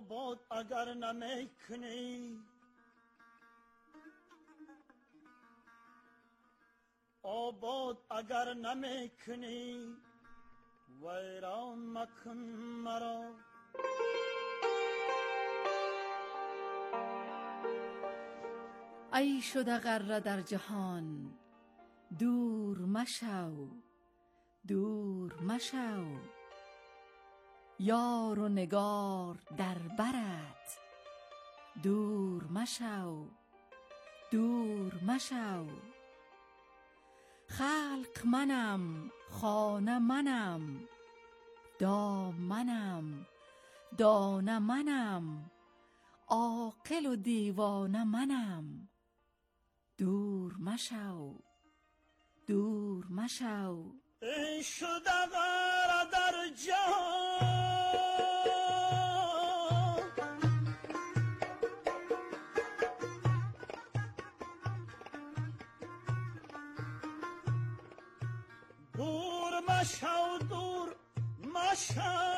آباد اگر نمیکنی، آباد اگر نمیکنی، ویران مکن مرا. ای شده غره در جهان، دور مشو دور مشو. یار و نگار در برت، دور مشو دور مشو. خلق منم، خانه منم، دام منم، دانه منم، عاقل و دیوانه منم، دور مشو دور مشو. ای شده غره در جهان، دور مشو دور مشو.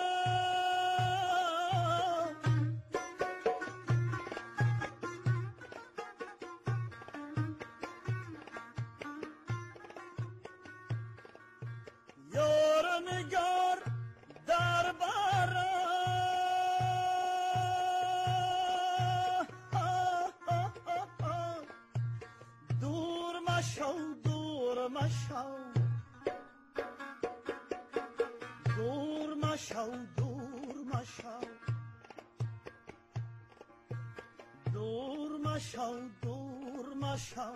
دور مشو دور مشو.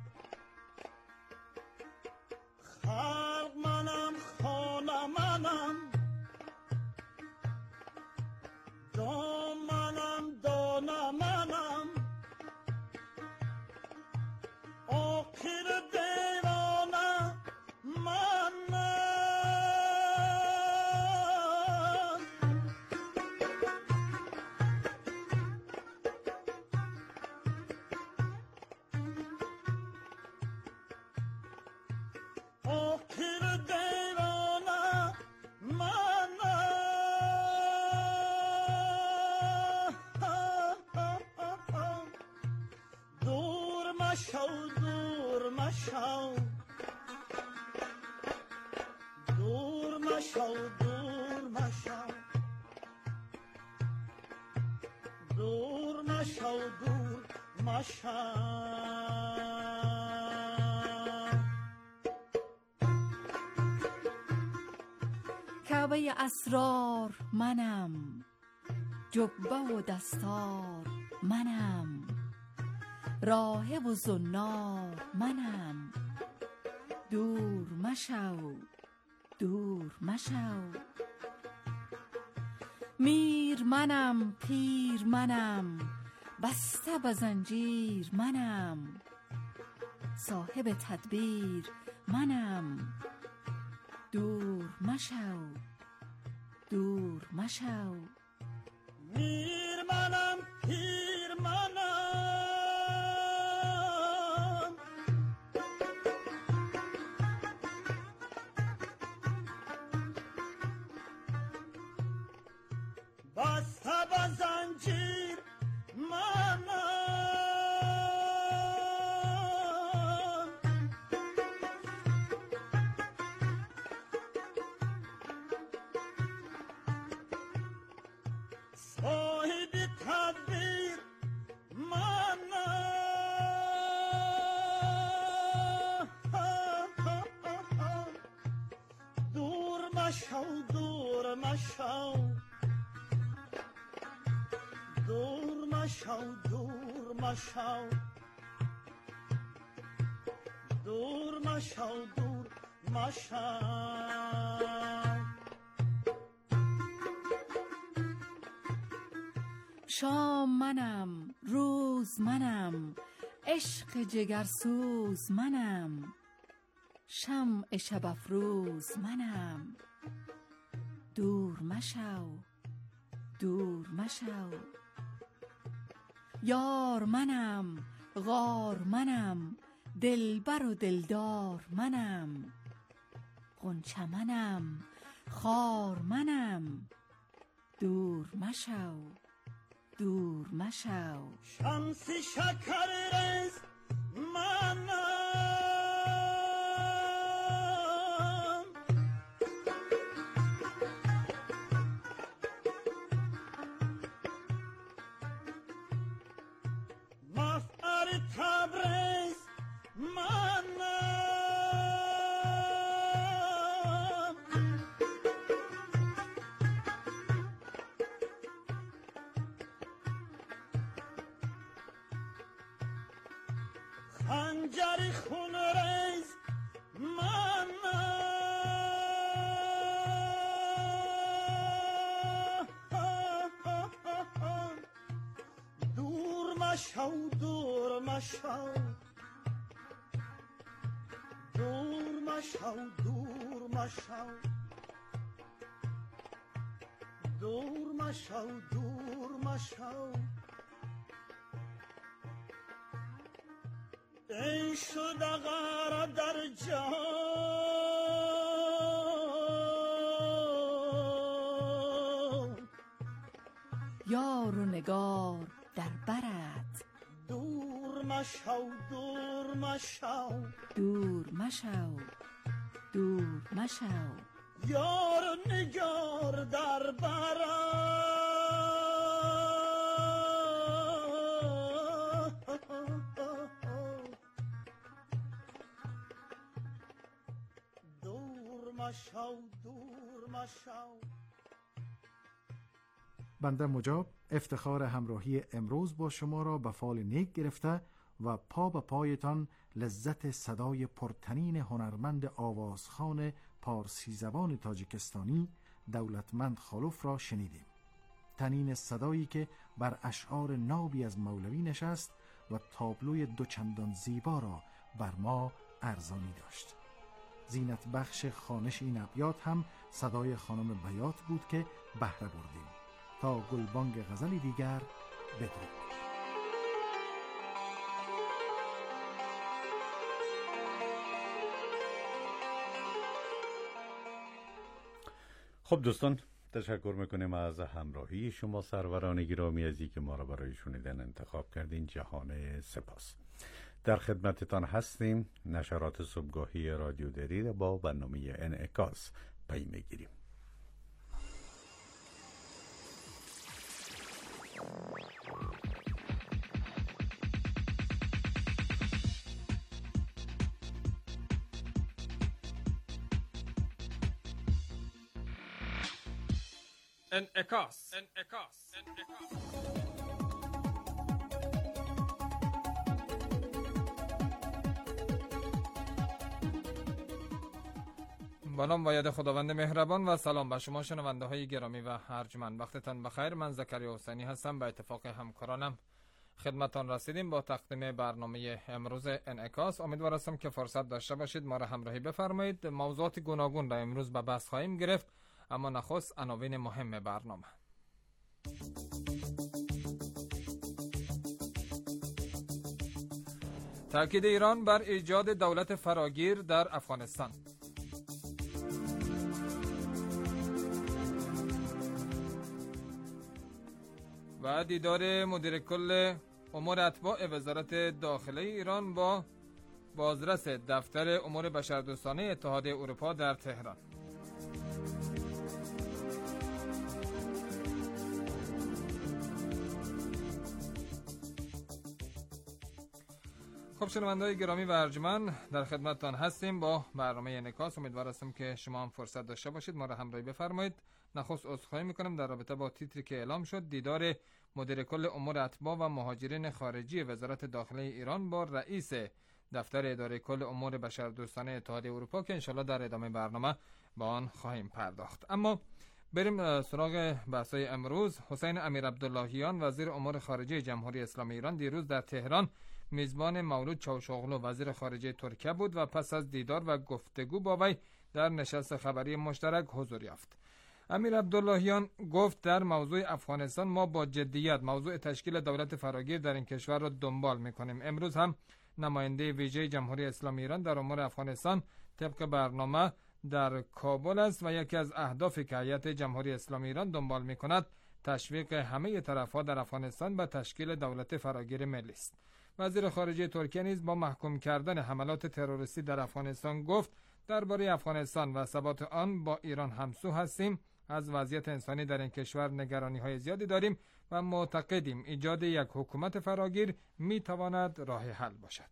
خلق منم، خانه منم، دام منم، دانه منم، عاقل دیوانه منم. کعبه اسرار منم، جبه و دستار منم، راهب و زنار منم، دور مشو دور مشو. میر منم، پیر منم، بسته به زنجیر منم، صاحب تدبیر منم، دور مشو دور مشو. میر منم، پیر منم، بسته به زنجیر منم، صاحب تدبیر منم، دور مشو دور مشو، دور مشو دور مشو، دور مشو دور مشو. شام منم، روز منم، عشق جگرسوز منم، شمع شب افروز منم، دور مشو دور مشو. یار منم، غار منم، دلبر و دلدار منم، غنچه منم، خار منم، دور مشو دور مشو. شمس شکررز منم، مفعل تبریز منم، خنجر خونریز منم، دور مشو دور مشو، دور مشو دور مشو، دور مشو دور مشو، ای شده غره در جهان، یار و نگار در برت، دور مشو دور مشو، دور مشو دور مشو. یار و نگار در برت، دور مشو دور مشو. بنده مجاب افتخار همراهی امروز با شما را به فال نیک گرفته و پا به پایتان لذت صدای پرتنین هنرمند آوازخوان پارسی زبان تاجیکستانی دولتمند خالوف را شنیدیم. تنین صدایی که بر اشعار نابی از مولوی نشست و تابلوی دوچندان زیبا را بر ما ارزانی داشت. زینت بخش خوانش این ابیات هم صدای خانم بیات بود که بهره بردیم. تا گلبانگ غزلی دیگر بدرود. خب دوستان، تشکر میکنیم از همراهی شما سروران گرامی عزیزی که ما را برای شنیدن انتخاب کردین. جهان سپاس. در خدمتتان هستیم. نشرات صبحگاهی رادیو دری را با برنامه انعکاس پی میگیریم. انعکاس. با نام و یاد خداوند مهربان و سلام به شما شنونده های گرامی و ارجمند. وقتتان بخیر. من زکریا حسینی هستم. به اتفاق همکارانم خدمتان رسیدیم با تقدیم برنامه امروز انعکاس. امیدوار هستم که فرصت داشته باشید ما را همراهی بفرمایید. موضوعات گوناگون را امروز به بحث خواهیم گرفت، اما نخست عناوین مهم برنامه. تاکید ایران بر ایجاد دولت فراگیر در افغانستان. و دیدار مدیر کل امور اتباع وزارت داخله ایران با بازرس دفتر امور بشردوستانه اتحادیه اروپا در تهران. خب شنونده‌های گرامی و ارجمند، در خدمتتان هستیم با برنامه انعکاس. امیدوار هستم که شما هم فرصت داشته باشید ما را همراهی بفرمایید. نخست عذرخواهی میکنم در رابطه با تیتری که اعلام شد. دیدار مدیر کل امور اتباع و مهاجرین خارجی وزارت داخله ایران با رئیس دفتر اداره کل امور بشردوستانه اتحادیه اروپا که انشالله در ادامه برنامه با آن خواهیم پرداخت. اما بریم سراغ بحث‌های امروز. حسین امیرعبداللهیان وزیر امور خارجه جمهوری اسلامی ایران دیروز در تهران میزبان مولود چاوشوغلو وزیر خارجه ترکیه بود و پس از دیدار و گفتگو با وی در نشست خبری مشترک حضور یافت. امیرعبداللهیان گفت در موضوع افغانستان ما با جدیت موضوع تشکیل دولت فراگیر در این کشور را دنبال می‌کنیم. امروز هم نماینده ویژه جمهوری اسلامی ایران در امور افغانستان طبق برنامه در کابل است و یکی از اهدافی که هیئت جمهوری اسلامی ایران دنبال می‌کند تشویق همه طرف‌ها در افغانستان به تشکیل دولت فراگیر ملی است. وزیر خارجه ترکیه نیز با محکوم کردن حملات تروریستی در افغانستان گفت درباره افغانستان و ثبات آن با ایران همسو هستیم. از وضعیت انسانی در این کشور نگرانی‌های زیادی داریم و معتقدیم ایجاد یک حکومت فراگیر می‌تواند راه حل باشد.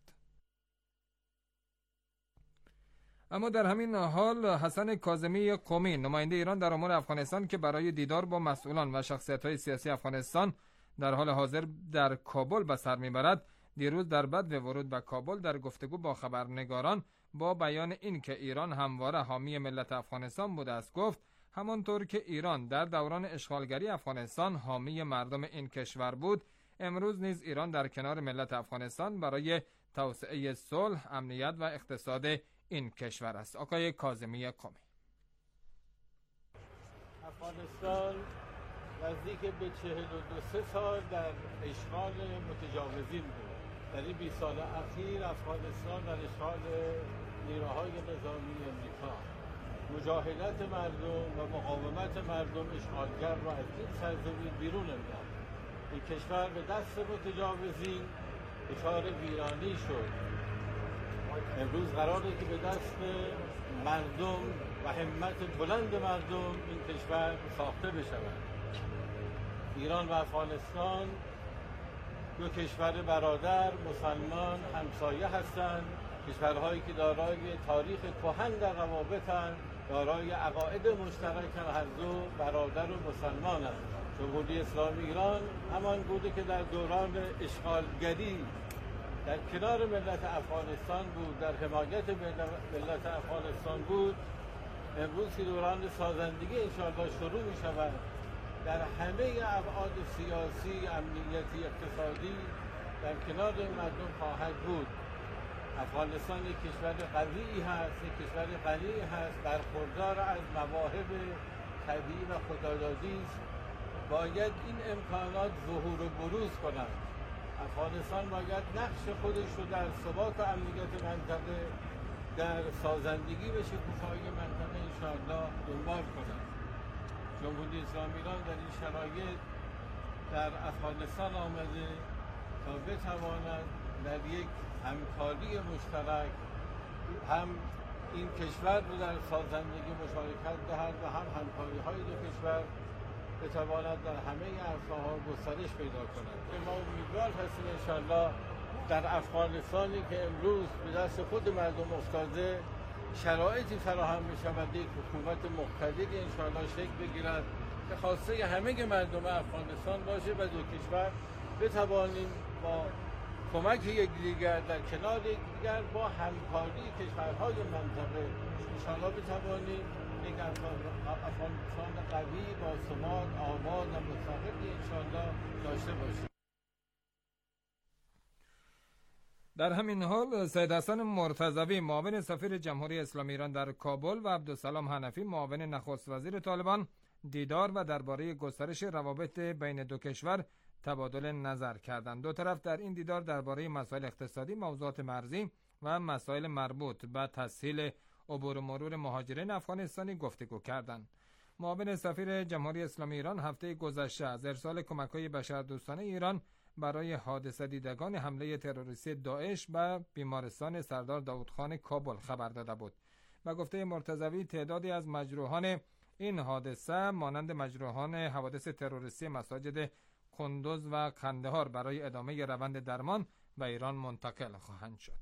اما در همین حال حسن کاظمی قمی نماینده ایران در امور افغانستان که برای دیدار با مسئولان و شخصیت‌های سیاسی افغانستان در حال حاضر در کابل به سر می‌برد، دیروز در بدو ورود به کابل در گفتگو با خبرنگاران با بیان اینکه ایران همواره حامی ملت افغانستان بوده است گفت همانطور که ایران در دوران اشغالگری افغانستان حامی مردم این کشور بود، امروز نیز ایران در کنار ملت افغانستان برای توسعه صلح، امنیت و اقتصاد این کشور است. آقای کاظمی قمی: افغانستان نزدیک به 42 سال در اشغال متجاوزین بود. در این 20 سال اخیر افغانستان در اشغال نیروهای نظامی امریکا، مجاهدت مردم و مقاومت مردم اشغالگر را از این سرزمین بیرون انداخت. این کشور به دست متجاوزین دچار ویرانی شد. امروز قراره که به دست مردم و همت بلند مردم این کشور ساخته بشود. ایران و افغانستان دو کشور برادر مسلمان همسایه هستند، کشورهایی که دارای تاریخ کهن در روابطند، دارای عقاید مشترک هر دو برادر و مسلمان است. جمهوری اسلامی ایران همان بوده که در دوران اشغالگری در کنار ملت افغانستان بود، در حمایت ملت افغانستان بود. امروز که دوران سازندگی انشاءالله شروع می شود، در همه ابعاد سیاسی، امنیتی، اقتصادی در کنار مردم خواهد بود. افغانستان یک کشور قوی هست، یک کشور غنی هست، برخوردار از مواهب طبیعی و خدادادی است. باید این امکانات ظهور و بروز کنند. افغانستان باید نقش خودش رو در ثبات و امنیت منطقه، در سازندگی و شکوفایی منطقه انشاءالله دنبال کند. جمهوری اسلامی ایران در این شرایط در افغانستان آمده تا بتواند در یک همکاری مشترک هم این کشور رو در سازندگی مشارکت دهد و هم همکاری های دو کشور بتواند در همه عرصه‌ها گسترش پیدا کند. ما امیدوار هستیم انشاءالله در افغانستانی که امروز به دست خود مردم افتاده شرایطی فراهم می‌شود، یک حکومت مقتدری انشاءالله شکل بگیرد که خواسته همه مردم افغانستان باشه و دو کشور بتوانیم با کمک یکدیگر در کنار یکدیگر با همکاری کشورهای منطقه انشاءالله بتوانیم یک افغانستان قوی با ثبات، آباد و مستقلی انشاءالله داشته باشیم. در همین حال سید حسن مرتضوی معاون سفیر جمهوری اسلامی ایران در کابل و عبدالسلام حنفی معاون نخست وزیر طالبان دیدار و درباره گسترش روابط بین دو کشور تبادل نظر کردند. دو طرف در این دیدار درباره مسائل اقتصادی، موضوعات مرزی و مسائل مربوط به تسهیل عبور و مرور مهاجرین افغانستانی گفتگو کردند. معاون سفیر جمهوری اسلامی ایران هفته گذشته از ارسال کمک‌های بشردوستانه ایران برای حادثه دیدگان حمله تروریستی داعش به بیمارستان سردار داودخان کابل خبر داده بود. به گفته مرتضوی تعدادی از مجروحان این حادثه مانند مجروحان حوادث تروریستی مساجد قندوز و قندهار برای ادامه روند درمان به ایران منتقل خواهند شد.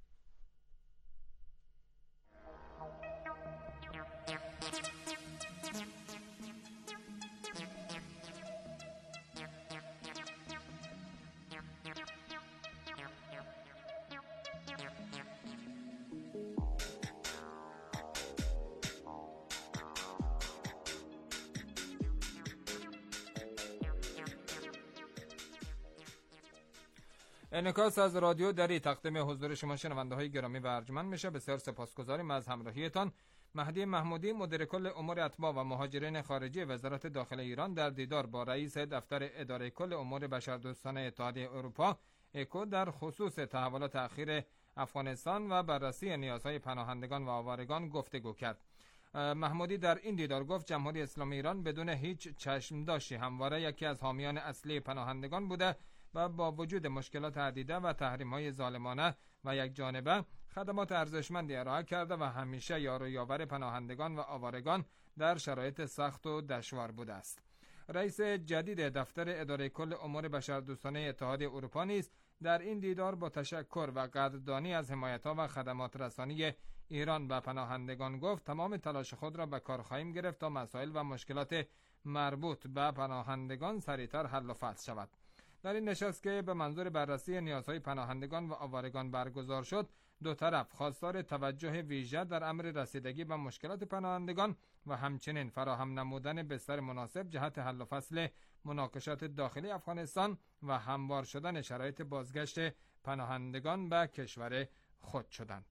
انعکاس از رادیو دری تقدیم حضور شما شنونده های گرامی و ارجمند میشه. بسیار سپاسگزاریم از همراهیتان. مهدی محمودی مدیر کل امور اتباع و مهاجرین خارجی وزارت داخله ایران در دیدار با رئیس دفتر اداره کل امور بشردوستانه اتحادیه اروپا اکو در خصوص تحولات اخیر افغانستان و بررسی نیازهای پناهندگان و آوارگان گفتگو کرد. محمودی در این دیدار گفت جمهوری اسلامی ایران بدون هیچ چشمداشتی همواره یکی از حامیان اصلی پناهندگان بوده و با وجود مشکلات عدیده و تحریم‌های ظالمانه و یک جانبه خدمات ارزشمندی ارائه کرده و همیشه یار و یاور پناهندگان و آوارگان در شرایط سخت و دشوار بوده است. رئیس جدید دفتر اداره کل امور بشردوستانه اتحادیه اروپا نیز در این دیدار با تشکر و قدردانی از حمایت‌ها و خدمات رسانی ایران به پناهندگان گفت تمام تلاش خود را به کار خواهیم گرفت تا مسائل و مشکلات مربوط به پناهندگان سریعتر حل و فصل شود. در این نشست که به منظور بررسی نیازهای پناهندگان و آوارگان برگزار شد، دو طرف خواستار توجه ویژه در امر رسیدگی به مشکلات پناهندگان و همچنین فراهم نمودن بستر مناسب جهت حل و فصل مناقشات داخلی افغانستان و هموار شدن شرایط بازگشت پناهندگان به کشور خود شدند.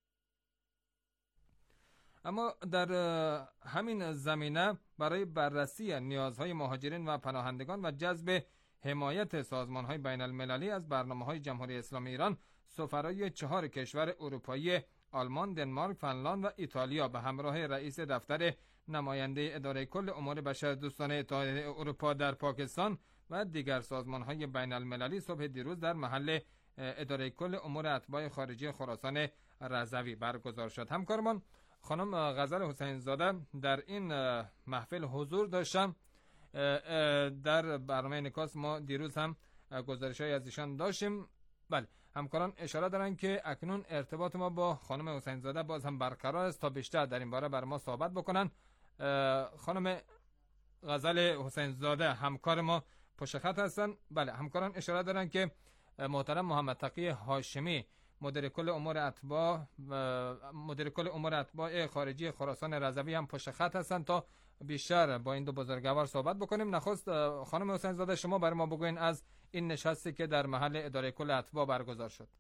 اما در همین زمینه برای بررسی نیازهای مهاجرین و پناهندگان و جذب حمایت سازمان‌های بین المللی از برنامه‌های جمهوری اسلامی ایران، سفرای 4 کشور اروپایی آلمان، دنمارک، فنلاند و ایتالیا به همراه رئیس دفتر نماینده اداره کل امور بشردوستانه اتحادیه اروپا در پاکستان و دیگر سازمان‌های بین المللی صبح دیروز در محل اداره کل امور اتباع خارجی خراسان رضوی برگزار شد. همکارمان خانم غزل حسین زاده در این محفل حضور داشتم. در برنامه انعکاس ما دیروز هم گزارش‌های از ایشان داشتیم. بله، همکاران اشاره دارن که اکنون ارتباط ما با خانم حسین زاده باز هم برقرار است تا بیشتر در این باره بر ما صحبت بکنن. خانم غزل حسین زاده همکار ما پشت خط هستن. بله، همکاران اشاره دارن که محترم محمد تقی هاشمی مدیر کل امور اتباع خارجی خراسان رضوی هم پشت خط هستن تا بیشتر با این دو بزرگوار صحبت بکنیم. نخست خانم حسین زاده شما برای ما بگوین از این نشستی که در محل اداره کل اتباع برگزار شد.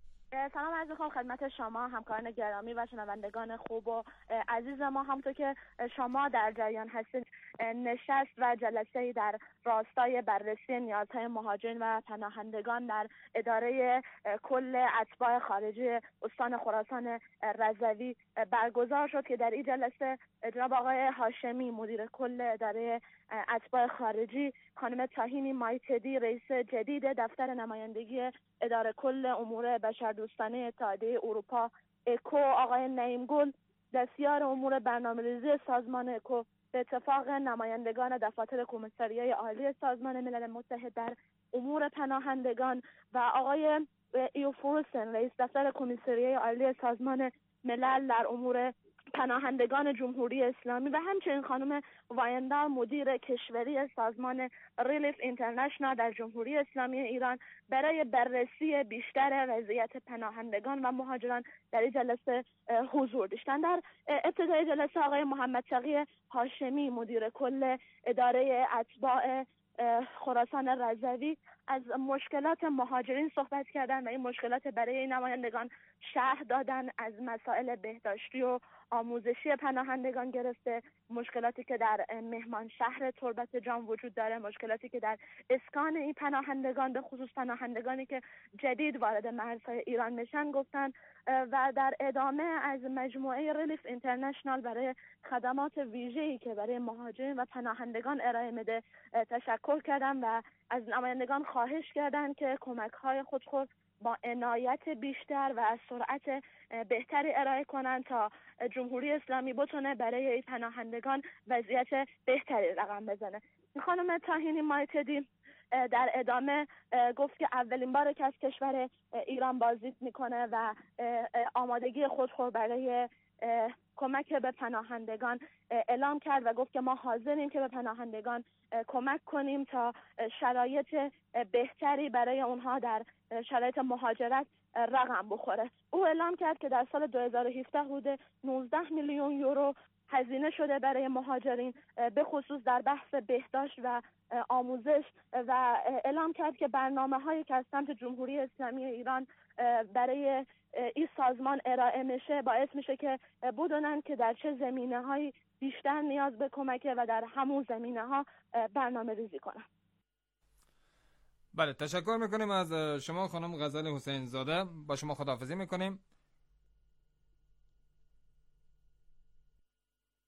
سلام عرض می‌کنم خدمت شما همکاران گرامی و شنوندگان خوب و عزیز ما. همونطور که شما در جریان هستید، نشست و جلسه‌ای در راستای بررسی نیازهای مهاجرین و پناهندگان در اداره کل اتباع خارجی استان خراسان رضوی برگزار شد که در این جلسه جناب آقای هاشمی مدیر کل اداره اتباع خارجی، خانم تاهینی مایتدی رئیس جدید دفتر نمایندگی اداره کل امور بشردوستانه اتحادیه اروپا اکو، آقای نعیم گل دستیار امور برنامه‌ریزی سازمان اکو به اتفاق نمایندگان دفاتر کمیساریای عالی سازمان ملل متحد در امور پناهندگان و آقای ایوفروسن رئیس دفتر کمیساریای عالی سازمان ملل در امور پناهندگان جمهوری اسلامی و همچنین خانم وایندار مدیر کشوری سازمان ریلیف اینترنشنال در جمهوری اسلامی ایران برای بررسی بیشتر وضعیت پناهندگان و مهاجران در این جلسه حضور داشتند. در ابتدای جلسه آقای محمد تقی هاشمی مدیر کل اداره اتباع خراسان رضوی از مشکلات مهاجرین صحبت کردن و این مشکلات برای نمایندگان شرح دادن، از مسائل بهداشتی و آموزشی پناهندگان گرفته، مشکلاتی که در مهمان شهر تربت جان وجود داره، مشکلاتی که در اسکان این پناهندگان به خصوص پناهندگانی که جدید وارد مرزهای ایران میشن گفتن و در ادامه از مجموعه ریلیف اینترنشنال برای خدمات ویژه‌ای که برای مهاجرین و پناهندگان ارائه میده تشکر کردن و از نمایندگان خواهش کردند که کمک‌های خود با عنایت بیشتر و سرعت بهتری ارائه کنند تا جمهوری اسلامی بتونه برای پناهندگان وضعیت بهتری رقم بزنه. خانم تاهینی مایتدی در ادامه گفت که اولین باره که از کشور ایران بازدید میکنه و آمادگی خود برای کمک به پناهندگان اعلام کرد و گفت که ما حاضریم که به پناهندگان کمک کنیم تا شرایط بهتری برای اونها در شرایط مهاجرت رقم بخوره. او اعلام کرد که در سال 2017 حدود 19 میلیون یورو هزینه شده برای مهاجرین به خصوص در بحث بهداشت و آموزش و اعلام کرد که برنامه‌هایی که از سمت جمهوری اسلامی ایران برای این سازمان ارائه میشه باعث میشه که بدونن که در چه زمینه‌هایی بیشتر نیاز به کمکه و در همون زمینه‌ها برنامه ریزی کنن. بله، تشکر میکنیم از شما خانم غزل حسین زاده. با شما خداحافظی میکنیم.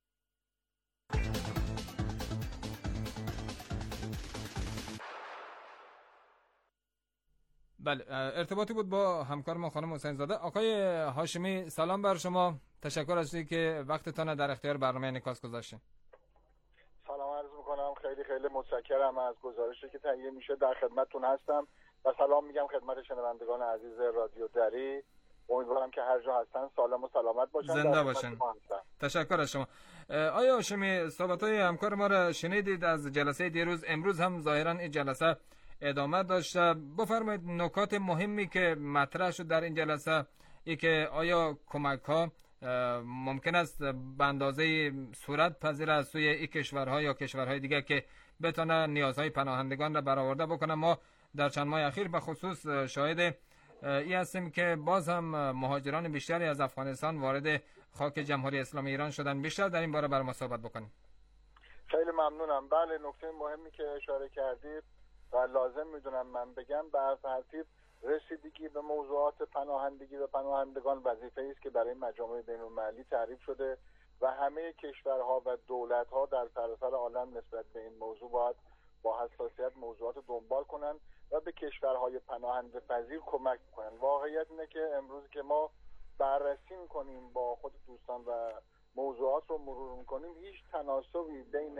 بله، ارتباطی بود با همکار ما خانم حسین زاده. آقای هاشمی سلام بر شما، تشکر از اینکه که وقتتان در اختیار برنامه انعکاس گذاشتین. سلام عرض میکنم، خیلی خیلی متشکرم از گزارشی که تهیه میشه، در خدمتتون هستم و سلام میگم خدمت شنوندگان عزیز رادیو دری. امیدوارم که هر جا هستن سالم و سلامت باشن، زنده باشن. تشکر از شما. آیا هاشمی صحبت‌های همکار ما را شنیدید از جلسه دیروز؟ امروز هم ظاهرا این جلسه ادامه داشته. بفرمایید نکات مهمی که مطرح شد در این جلسه، ای که آیا کمک‌ها ممکن است به اندازه صورت پذیر از سوی این کشورها یا کشورهای دیگر که بتونه نیازهای پناهندگان را برآورده بکنه؟ ما در چند ماه اخیر به خصوص شاهد این هستیم که باز هم مهاجران بیشتری از افغانستان وارد خاک جمهوری اسلامی ایران شدن. بیشتر در این باره برای ما صحبت بکنیم. خیلی ممنونم. بله، نکته مهمی که اشاره کردید و لازم میدونم من بگم، به هر ترتیب رسیدگی به موضوعات پناهندگی و پناهندگان وظیفه‌ای است که برای مجامع بین‌المللی تعریف شده و همه کشورها و دولت‌ها در سراسر عالم نسبت به این موضوع باید با حساسیت موضوعات دنبال کنن و به کشورهای پناهنده پذیر کمک کنن. واقعیت اینه که امروز که ما بررسی می‌کنیم، با خود دوستان و موضوعات رو مرور می‌کنیم، هیچ تناسبی بین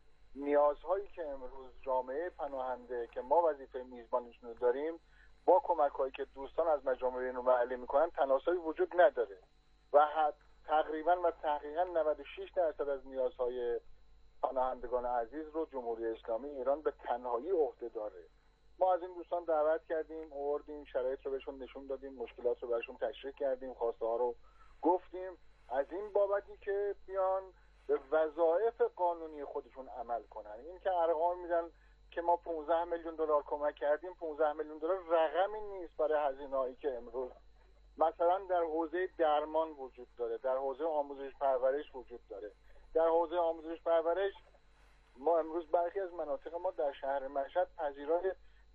نیازهایی که امروز جامعه پناهنده که ما وظیفه میزبانیشون رو داریم با کمک‌هایی که دوستان از مجامع بین‌المللی می‌کنن تناسبی وجود نداره و تقریباً و تحقیقاً 96% از نیازهای پناهندگان عزیز رو جمهوری اسلامی ایران به تنهایی عهده داره. ما از این دوستان دعوت کردیم، آوردیم، شرایط رو بهشون نشون دادیم، مشکلات رو براشون تشریح کردیم، خواسته ها رو گفتیم، از این بابتی که بیان به وظایف قانونی خودشون عمل کنن. این که ارقام میدن که ما 15 میلیون دلار کمک کردیم، 15 میلیون دلار رقمی نیست برای هزینه‌ای که امروز مثلا در حوزه درمان وجود داره، در حوزه آموزش پرورش وجود داره. در حوزه آموزش پرورش ما امروز برخی از مناطق ما در شهر مشهد پذیرای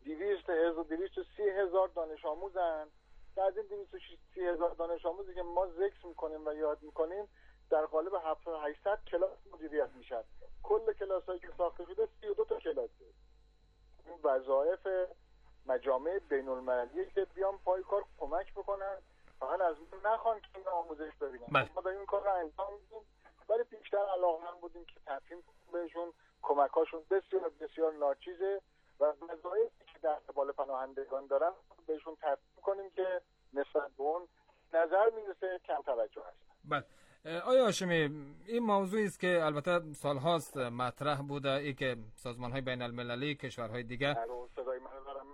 230,000 دانش آموزن. از این 230,000 دانش آموزی که ما ذکر میکنیم و یاد میکنیم در قالب 700-800 کلاس مدیریت میشن. کل کلاسایی که ساخته شده 32 تا کلاسه. این وظایف مجامع بین‌المللی که بیان پای کار کمک بکنن، فقط از ما نخوان که این آموزش ببینن. ما داریم این کار رو انجام میدیم، ولی بیشتر علاقه‌مند بودیم که تفهیم بهشون کمک‌هاشون بسیار بسیار ناچیزه و وظایفی که در قبال پناهندگان دارن بهشون تفهیم کنیم که نسبت به اون نظر میرسه کم توجه هست. بله. آیا هاشمی، این موضوعی است که البته سال‌هاست مطرح بوده، ای که سازمان‌های بین‌المللی، کشورهای دیگر صدای من دارم.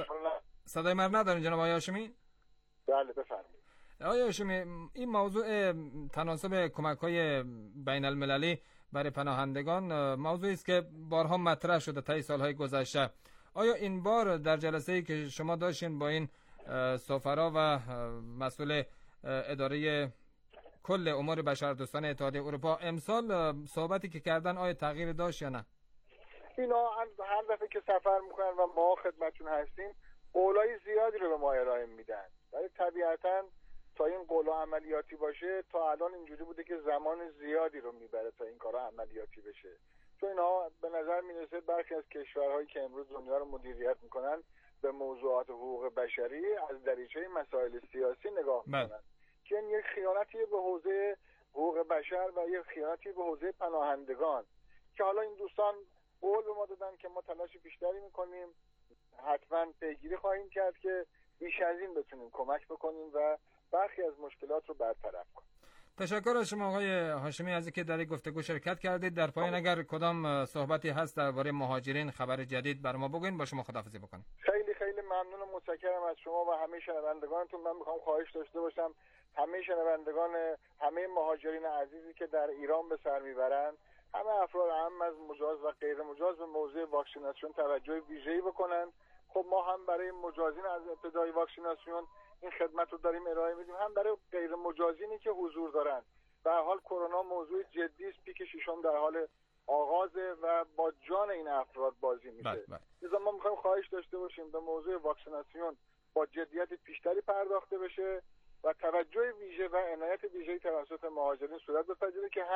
صدای من ندارین جناب آقای هاشمی؟ بله بفرمایید. آقای هاشمی، این موضوع تناسب کمک‌های بین‌المللی برای پناهندگان موضوعی است که بارها مطرح شده طی سال‌های گذشته. آیا این بار در جلسه‌ای که شما داشتین با این سفرا و مسئول اداره کل امور بشردوستانه اتحادیه اروپا امسال صحبتی که کردن آیا تغییر داشت یا نه؟ اینا هر دفعه که سفر میکنن و ما خدمتشون هستیم قولای زیادی رو به ما ارائه میدن، ولی طبیعتاً تا این قولا عملیاتی باشه تا الان اینجوری بوده که زمان زیادی رو میبره تا این کارا عملیاتی بشه. چون اینا به نظر میرسه برخی از کشورهایی که امروز دنیا رو مدیریت میکنن به موضوعات حقوق بشری از دریچه مسائل سیاسی نگاه میکنن که این یک خیانتی به حوزه حقوق بشر و یک خیانتی به حوزه پناهندگان که حالا این دوستان قول به ما دادن که ما تلاش بیشتری میکنیم، حتما پیگیری خواهیم کرد که بیش از این بتونیم کمک بکنیم و برخی از مشکلات رو برطرف کنیم. تشکر از شما آقای هاشمی از اینکه در این گفتگو شرکت کردید. در پایان اگر کدام صحبتی هست درباره مهاجرین، خبر جدید بر ما بگین، با شما خداحافظی بکنیم. خیلی خیلی ممنون و متشکرم از شما و همه شنوندگانتون. من میخوام خواهش داشته باشم همه شنوندگان، همه مهاجرین عزیزی که در ایران به سر میبرن، همه افراد هم از مجاز و غیر مجاز به موضوع واکسیناسیون توجه ویژه‌ای بکنن. خب ما هم برای مجازین از ابتدای واکسیناسیون این خدمت رو داریم ارائه میدیم، هم برای غیر مجازینی که حضور دارن. به هر حال کرونا موضوع جدی است، پیک ششم در حال آغازه و با جان این افراد بازی میشه. لذا ما میخوایم خواهش داشته باشیم به موضوع واکسیناسیون با جدیت بیشتری پرداخته بشه و توجه ویژه و عنایت ویژه‌ای توسط مهاجرین صورت بپذیره که هم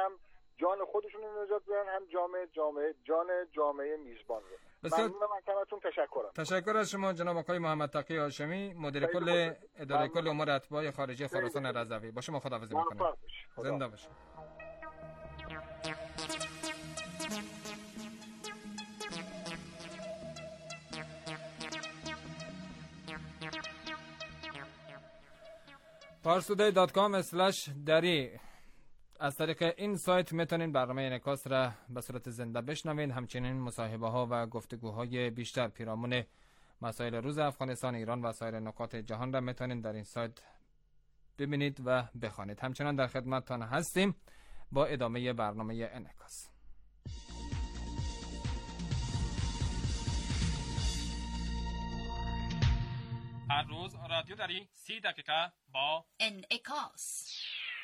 جان خودشون رو نجات بدن، هم جامعه میزبان رو. ممنونم از همتون، تشکرم. تشکر از شما جناب آقای محمد تقی هاشمی، مدیر کل اداره کل امور اتباع خارجی خراسان رضوی. با شما خداحافظی می‌کنم. زنده باشید. parstoday.com/dari از طریق این سایت میتونین برنامه انعکاس را به صورت زنده بشنوین. همچنین مصاحبه ها و گفتگوهای بیشتر پیرامون مسائل روز افغانستان، ایران و سایر نقاط جهان را میتونین در این سایت ببینید و بخوانید. همچنان در خدمتتان هستیم با ادامه برنامه انعکاس. هر روز رادیو داری 30 دقیقه با انعکاس.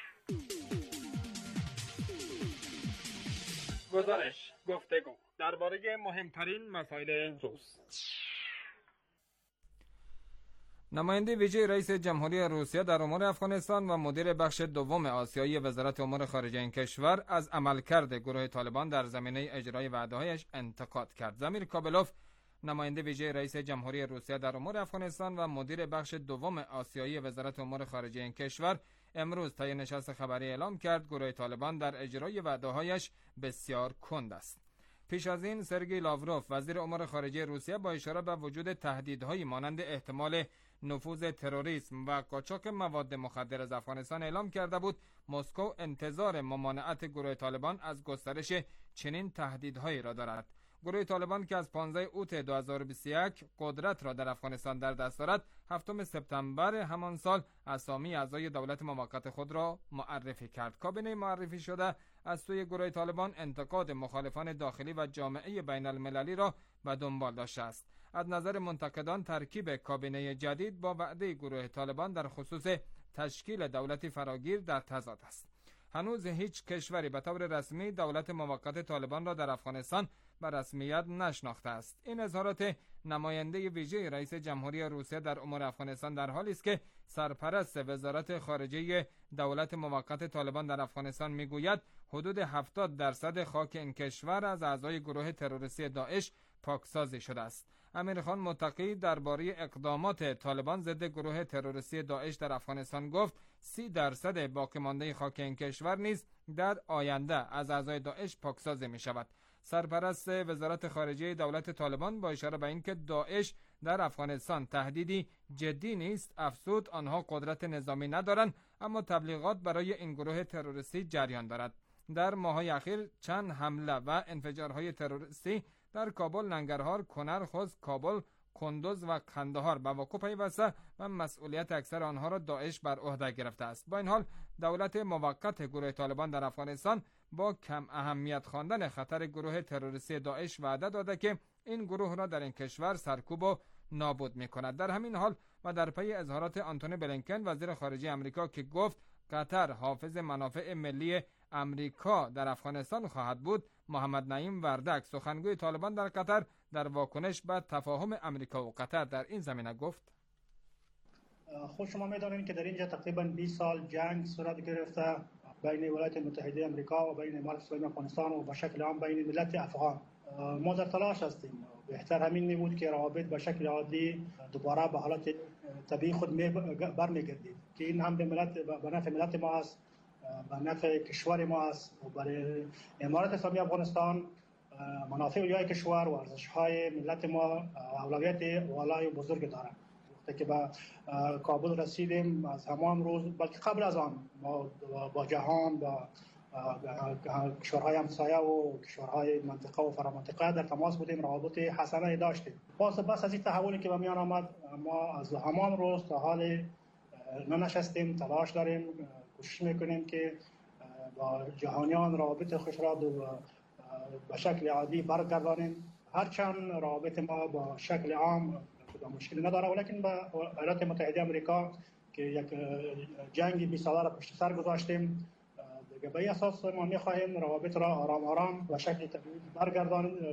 گزارش، گفتگو درباره مهمترین مسائل روز. نماینده ویژه رئیس جمهوری روسیه در امور افغانستان و مدیر بخش دوم آسیایی وزارت امور خارجه این کشور از عملکرد گروه طالبان در زمینه اجرای وعده‌هایش انتقاد کرد. زمیر کابلوف، نماینده ویژه رئیس جمهوری روسیه در امور افغانستان و مدیر بخش دوم آسیایی وزارت امور خارجه این کشور، امروز طی نشست خبری اعلام کرد گروه طالبان در اجرای وعده‌هایش بسیار کند است. پیش از این سرگئی لاوروف وزیر امور خارجه روسیه با اشاره به وجود تهدیدهایی مانند احتمال نفوذ تروریسم و قاچاق مواد مخدر از افغانستان اعلام کرده بود مسکو انتظار ممانعت گروه طالبان از گسترش چنین تهدیدهایی را دارد. گروه طالبان که از 15 اوت 2021 قدرت را در افغانستان در دست دارد، 7 سپتامبر همان سال اسامی اعضای دولت موقت خود را معرفی کرد. کابینه معرفی شده از سوی گروه طالبان انتقاد مخالفان داخلی و جامعه بین المللی را به دنبال داشته است. از نظر منتقدان ترکیب کابینه جدید با وعده گروه طالبان در خصوص تشکیل دولتی فراگیر در تضاد است. هنوز هیچ کشوری به طور رسمی دولت موقت طالبان را در افغانستان به رسمیت نشناخته است. این اظهارات نماینده ویژه رئیس جمهوری روسیه در امور افغانستان در حالی است که سرپرست وزارت خارجه دولت موقت طالبان در افغانستان میگوید حدود 70% خاک این کشور از اعضای گروه تروریستی داعش پاکسازی شده است. امیرخان متقی درباره اقدامات طالبان ضد گروه تروریستی داعش در افغانستان گفت 30% باقی مانده خاک این کشور نیز در آینده از اعضای داعش پاکسازی می شود. سرپرست وزارت خارجه دولت طالبان با اشاره به اینکه داعش در افغانستان تهدیدی جدی نیست افزود آنها قدرت نظامی ندارند اما تبلیغات برای این گروه تروریستی جریان دارد. در ماه‌های اخیر چند حمله و انفجارهای تروریستی در کابل، ننگرهار، کنر، خوست، کابل، کندوز و قندهار به وقوع پیوسته و مسئولیت اکثر آنها را داعش بر عهده گرفته است. با این حال دولت موقت گروه طالبان در افغانستان با کم اهمیت خواندن خطر گروه تروریستی داعش وعده داده که این گروه را در این کشور سرکوب و نابود می‌کند. در همین حال و در پی اظهارات آنتونی بلینکن وزیر خارجه آمریکا که گفت قطر حافظ منافع ملی آمریکا در افغانستان خواهد بود، محمد نعیم وردک سخنگوی طالبان در قطر در واکنش به تفاهم آمریکا و قطر در این زمینه گفت: خود شما می‌دانید که در اینجا تقریباً 20 سال جنگ صورت گرفته بین ولایت متحده آمریکا و بین امارت اسلامی افغانستان و به شکل عام بین ملت افغان. ما در تلاش هستیم. بهتر همین می‌بود که روابط به شکل عادی دوباره به حالت طبیعی خود برمیگردید که این هم به نفع ملت ما است، به نفع کشور ما است و برای امارت اسلامی افغانستان منافع اولیای کشور و ارزش‌های ملت ما اولویت والای و بزرگ دارند. وقتی که به کابل رسیدیم از همان روز بلکه قبل از آن ما با جهان با کشورهای همسایه و کشورهای منطقه و فرامنطقه در تماس بودیم، روابط حسنه داشتیم. بس از این تحولی که به میان آمد ما از همان روز تا حال ننشستیم، تلاش داریم، کوشش میکنیم که با جهانیان روابط خوش را به شکل عادی برگردانیم. هرچند روابط ما با شکل عام مشکلی نداره، ولیکن با ایالات متحده آمریکا که یک جنگ 20 ساله را پشت سر گذاشتیم، دیگه به این اساس ما می‌خواهیم روابط را آرام آرام به شکل طبیعی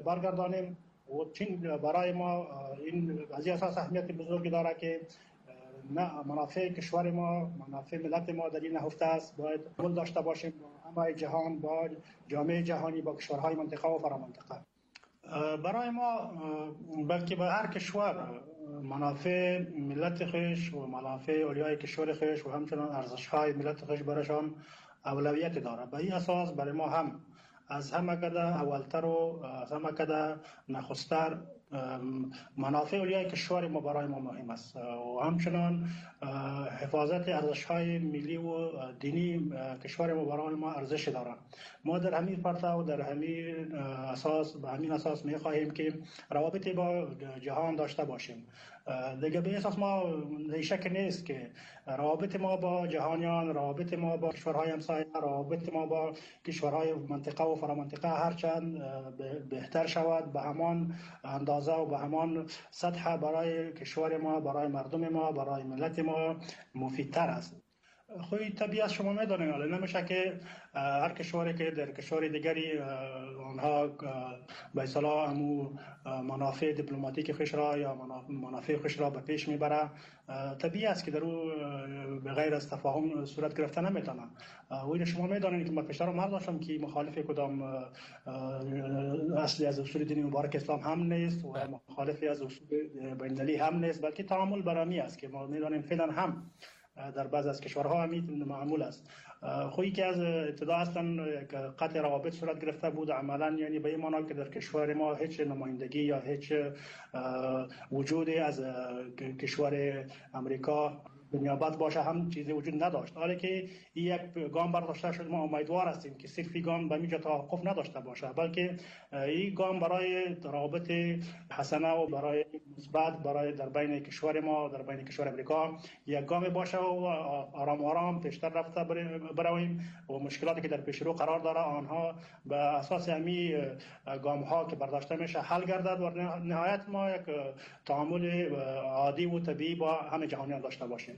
برگردانیم و چین برای ما این از این اساس اهمیت بزرگی داره که منافع کشور ما، منافع ملت ما در این نهفته است. باید تعامل داشته باشیم با همه جهان، با جامعه جهانی، با کشورهای منطقه و فرامنطقه. برای ما بلکه به هر کشور منافع ملت خیش و منافع اولیای کشور خیش و همچنان ارزش‌های ملت خیش برایشان اولویت دارد. به این اساس برای ما هم از همه کده اولتر و از همه کده نخستر منافع اولیای کشور ما برای ما مهم است و همچنان حفاظت ارزش‌های ملی و دینی کشور ما برای ما ارزش دارد. ما در همین پرتو و در همین اساس به همین اساس می‌خواهیم که روابط با جهان داشته باشیم. دیگه به اساس ما شک نیست که روابط ما با جهانیان، روابط ما با کشورهای همسایه، روابط ما با کشورهای منطقه و فرامنطقه هرچند بهتر شود، به همان اندازه و به همان سطح برای کشور ما، برای مردم ما، برای ملت ما مفیدتر است. خوی طبیعت شما میدانید، ولی نمیشه که هر کشوری که در کشور دیگری آنها به اصطلاح منافع دیپلماتیک خیش را یا منافع خیش را به پیش میبره، طبیعی است که در او به غیر از تفاهم صورت گرفته نمیتونه. ولی شما میدانید که من پیشتر عمر داشتم که مخالف کدام اصلی از اصول دینی مبارک اسلام هم نیست و مخالف از اصول بین‌المللی هم نیست، بلکه تعامل برامی است که ما میدانیم فعلا هم در بعض از کشورها همین معمول است. خویی که از ابتدا اصلا قطع روابط صورت گرفته بود عملا، یعنی به این معنی که در کشور ما هیچ نمایندگی یا هیچ وجودی از کشور امریکا نیابت باشه هم چیزی وجود نداشت. حالا که این یک گام برداشته شد، ما امیدوار هستیم که صرف گام به اینجا توقف نداشته باشه، بلکه این گام برای روابط حسنه و برای مثبت برای در بین کشور ما در بین کشور امریکا یک گام باشه و آرام آرام پیشتر رفته برویم و مشکلاتی که در پیش رو قرار داره آنها به اساس همین گام ها که برداشته میشه حل گردد و نهایت ما یک تعامل عادی و طبیعی با همه جهانیان داشته باشیم.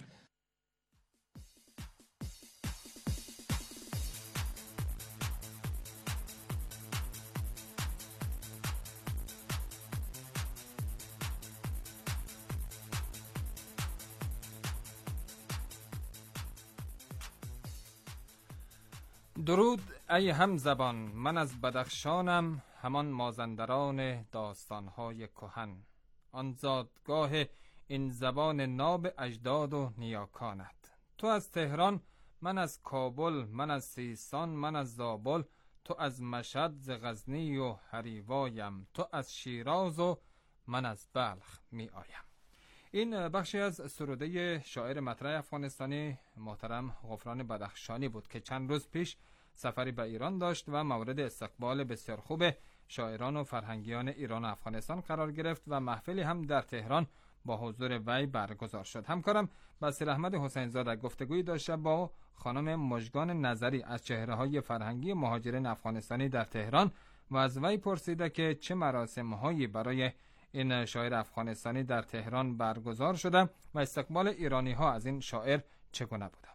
درود ای هم زبان، من از بدخشانم، همان مازندران داستانهای کهن. آن زادگاه این زبان ناب اجداد و نیاکانت. تو از تهران، من از کابل، من از سیستان، من از زابل. تو از مشهد ز غزنی و هریوایم. تو از شیراز و من از بلخ می آیم. این بخشی از سروده شاعر مطرح افغانستانی محترم غفران بدخشانی بود که چند روز پیش سفری به ایران داشت و مورد استقبال بسیار خوب شاعران و فرهنگیان ایران و افغانستان قرار گرفت و محفلی هم در تهران با حضور وی برگزار شد. همکارم بصیر احمد حسین زاده گفتگویی داشته با خانم مژگان نظری از چهره‌های فرهنگی مهاجرین افغانستانی در تهران و از وی پرسیده که چه مراسم‌هایی برای این شاعر افغانستانی در تهران برگزار شده و استقبال ایرانی‌ها از این شاعر چگونه بوده.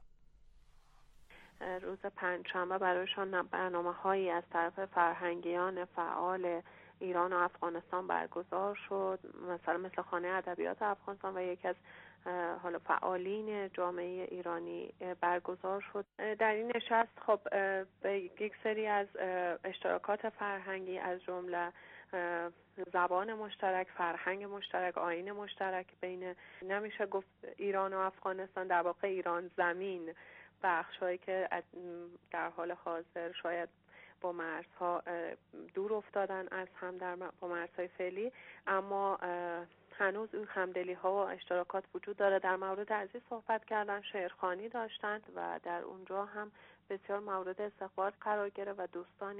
روز پنجشنبه برایشان برنامه‌هایی از طرف فرهنگیان فعال ایران و افغانستان برگزار شد، مثل خانه ادبیات افغانستان و یکی از حالا فعالین جامعه ایرانی برگزار شد. در این نشست خب به یک سری از اشتراکات فرهنگی از جمله زبان مشترک، فرهنگ مشترک، آیین مشترک بین نمیشه گفت ایران و افغانستان، در واقع ایران زمین، بخش‌هایی که در حال حاضر شاید با مرزها دور افتادن از هم با مرزهای فعلی، اما هنوز این همدلی‌ها و اشتراکات وجود داره. در مورد عزیز صحبت کردن، شعرخوانی داشتند و در اونجا هم بسیار مورد استقبال قرار گرفت و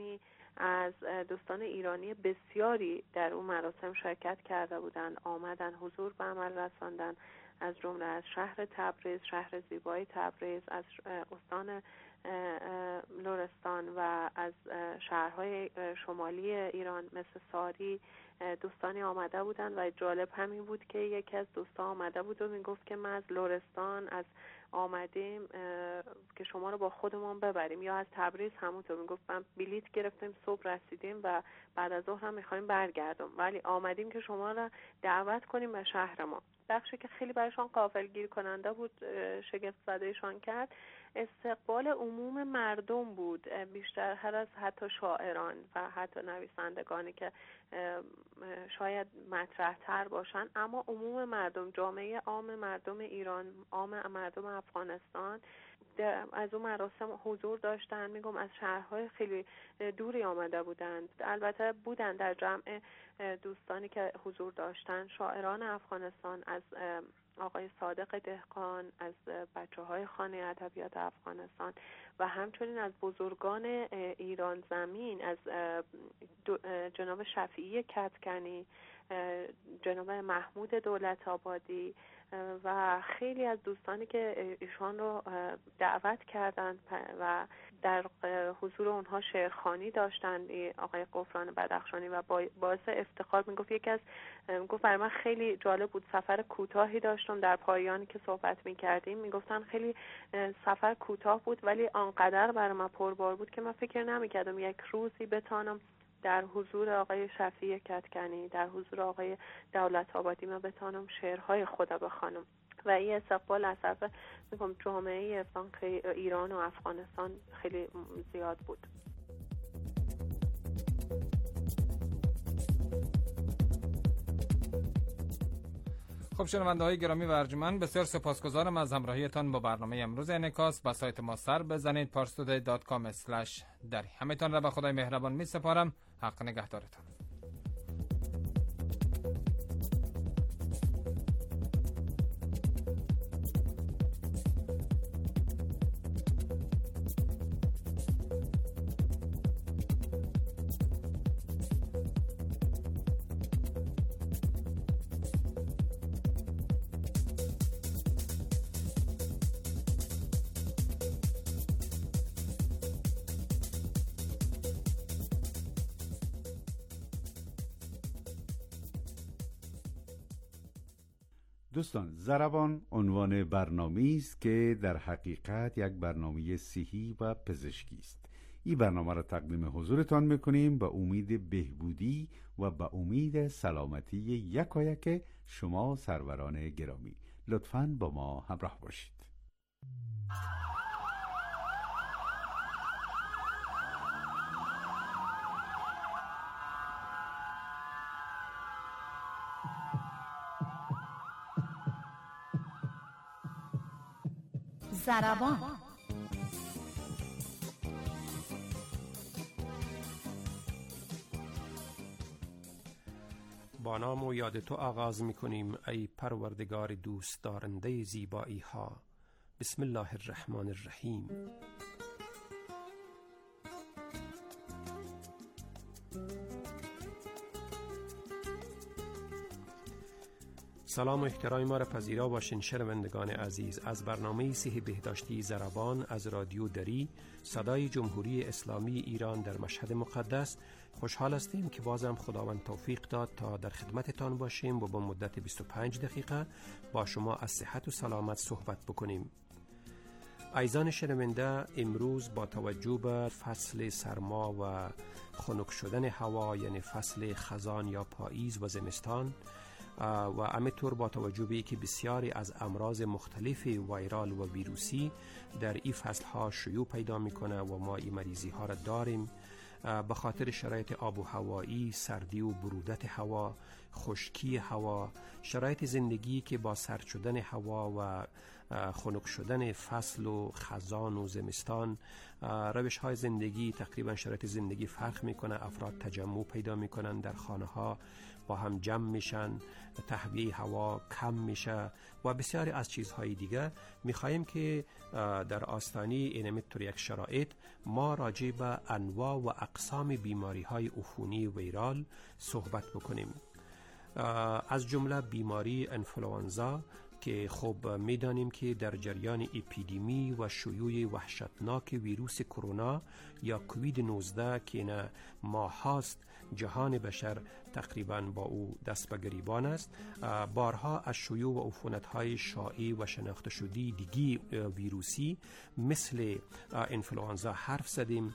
دوستان ایرانی بسیاری در اون مراسم شرکت کرده بودند، آمدن حضور به عمل رساندن، از جمله از شهر تبریز، شهر زیبای تبریز، از استان لرستان و از شهرهای شمالی ایران مثل ساری دوستانی آمده بودند و جالب همین بود که یکی از دوستان آمده بود و میگفت که من از لرستان، از آمدیم که شما رو با خودمون ببریم. یا از تبریز همونطور میگفتم بلیت گرفتیم، صبح رسیدیم و بعد از ظهر هم میخوایم برگردیم، ولی آمدیم که شما رو دعوت کنیم به شهر ما. بخشی که خیلی برایشان غافلگیر کننده بود، شگفت زدهشان کرد، استقبال عموم مردم بود، بیشتر هر از حتی شاعران و حتی نویسندگانی که شاید مطرح تر باشن، اما عموم مردم، جامعه عام مردم ایران، عام مردم افغانستان از اون مراسم حضور داشتن. میگم از شهرهای خیلی دوری آمده بودند. البته بودن در جمع دوستانی که حضور داشتن شاعران افغانستان، از آقای صادق دهقان، از بچه‌های خانه ادبیات افغانستان و همچنین از بزرگان ایران زمین، از جناب شفیعی کدکنی، جناب محمود دولت آبادی و خیلی از دوستانی که ایشان رو دعوت کردند و در حضور اونها شعرخوانی داشتند، آقای غفران بدخشانی، و باعث افتخار گفت برای من خیلی جالب بود. سفر کوتاهی داشتم در پایانی که صحبت می‌کردیم، میگفتن خیلی سفر کوتاه بود ولی آنقدر برای من پربار بود که من فکر نمی‌کردم یک روزی بتونم در حضور آقای شفیع کدکنی، در حضور آقای دولت آبادی من بتونم شعرهای خدا بخوانم. و این استقبال از طرف جامعه ایران و افغانستان خیلی زیاد بود. خب شنونده های گرامی و ارجمند، بسیار سپاسگزارم از همراهیتان با برنامه امروز انعکاس. به سایت ما سر بزنید parstoday.com/dari. همتان را به خدای مهربان می سپارم. حق نگهدارتان. دوستان، ضربان عنوان برنامه‌ای است که در حقیقت یک برنامه صحی و پزشکی است. این برنامه را تقدیم حضورتان میکنیم به امید بهبودی و به امید سلامتی یکایک شما سروران گرامی. لطفاً با ما همراه باشید. ضربان. با نام و یاد تو آغاز می‌کنیم ای پروردگار دوست دارنده زیبایی ها. بسم الله الرحمن الرحیم. سلام و احترام ما را پذیرا باشین شنوندگان عزیز. از برنامه صحی بهداشتی ضربان از رادیو دری، صدای جمهوری اسلامی ایران در مشهد مقدس، خوشحال هستیم که بازم خداوند توفیق داد تا در خدمتتان باشیم و با مدت 25 دقیقه با شما از صحت و سلامت صحبت بکنیم. عزیزان شنونده، امروز با توجه به فصل سرما و خنک شدن هوا، یعنی فصل خزان یا پاییز و زمستان، و همینطور با توجه به اینکه بسیاری از امراض مختلف ویرال و ویروسی در این فصل ها شیوع پیدا میکنه و ما این مریضی ها را داریم، به خاطر شرایط آب و هوایی، سردی و برودت هوا، خشکی هوا، شرایط زندگی که با سرد شدن هوا و خنک شدن فصل و خزان و زمستان، روش های زندگی، تقریبا شرایط زندگی فرق میکنه. افراد تجمع پیدا میکنن در خانه ها، با هم جمع میشن، تهویه هوا کم میشه و بسیاری از چیزهای دیگه. میخواهیم که در آستانه اینمیتور یک شرایط ما راجع به انواع و اقسام بیماری های عفونی ویرال صحبت بکنیم. از جمله بیماری انفلوانزا که خب میدانیم که در جریان اپیدمی و شیوع وحشتناک ویروس کرونا یا کووید 19 که نه ماه هاست جهان بشر تقریبا با او دست به گریبان است. بارها از شیوع و عفونت‌های شایع و شناخته شده دیگی ویروسی مثل انفلوانزا حرف زدیم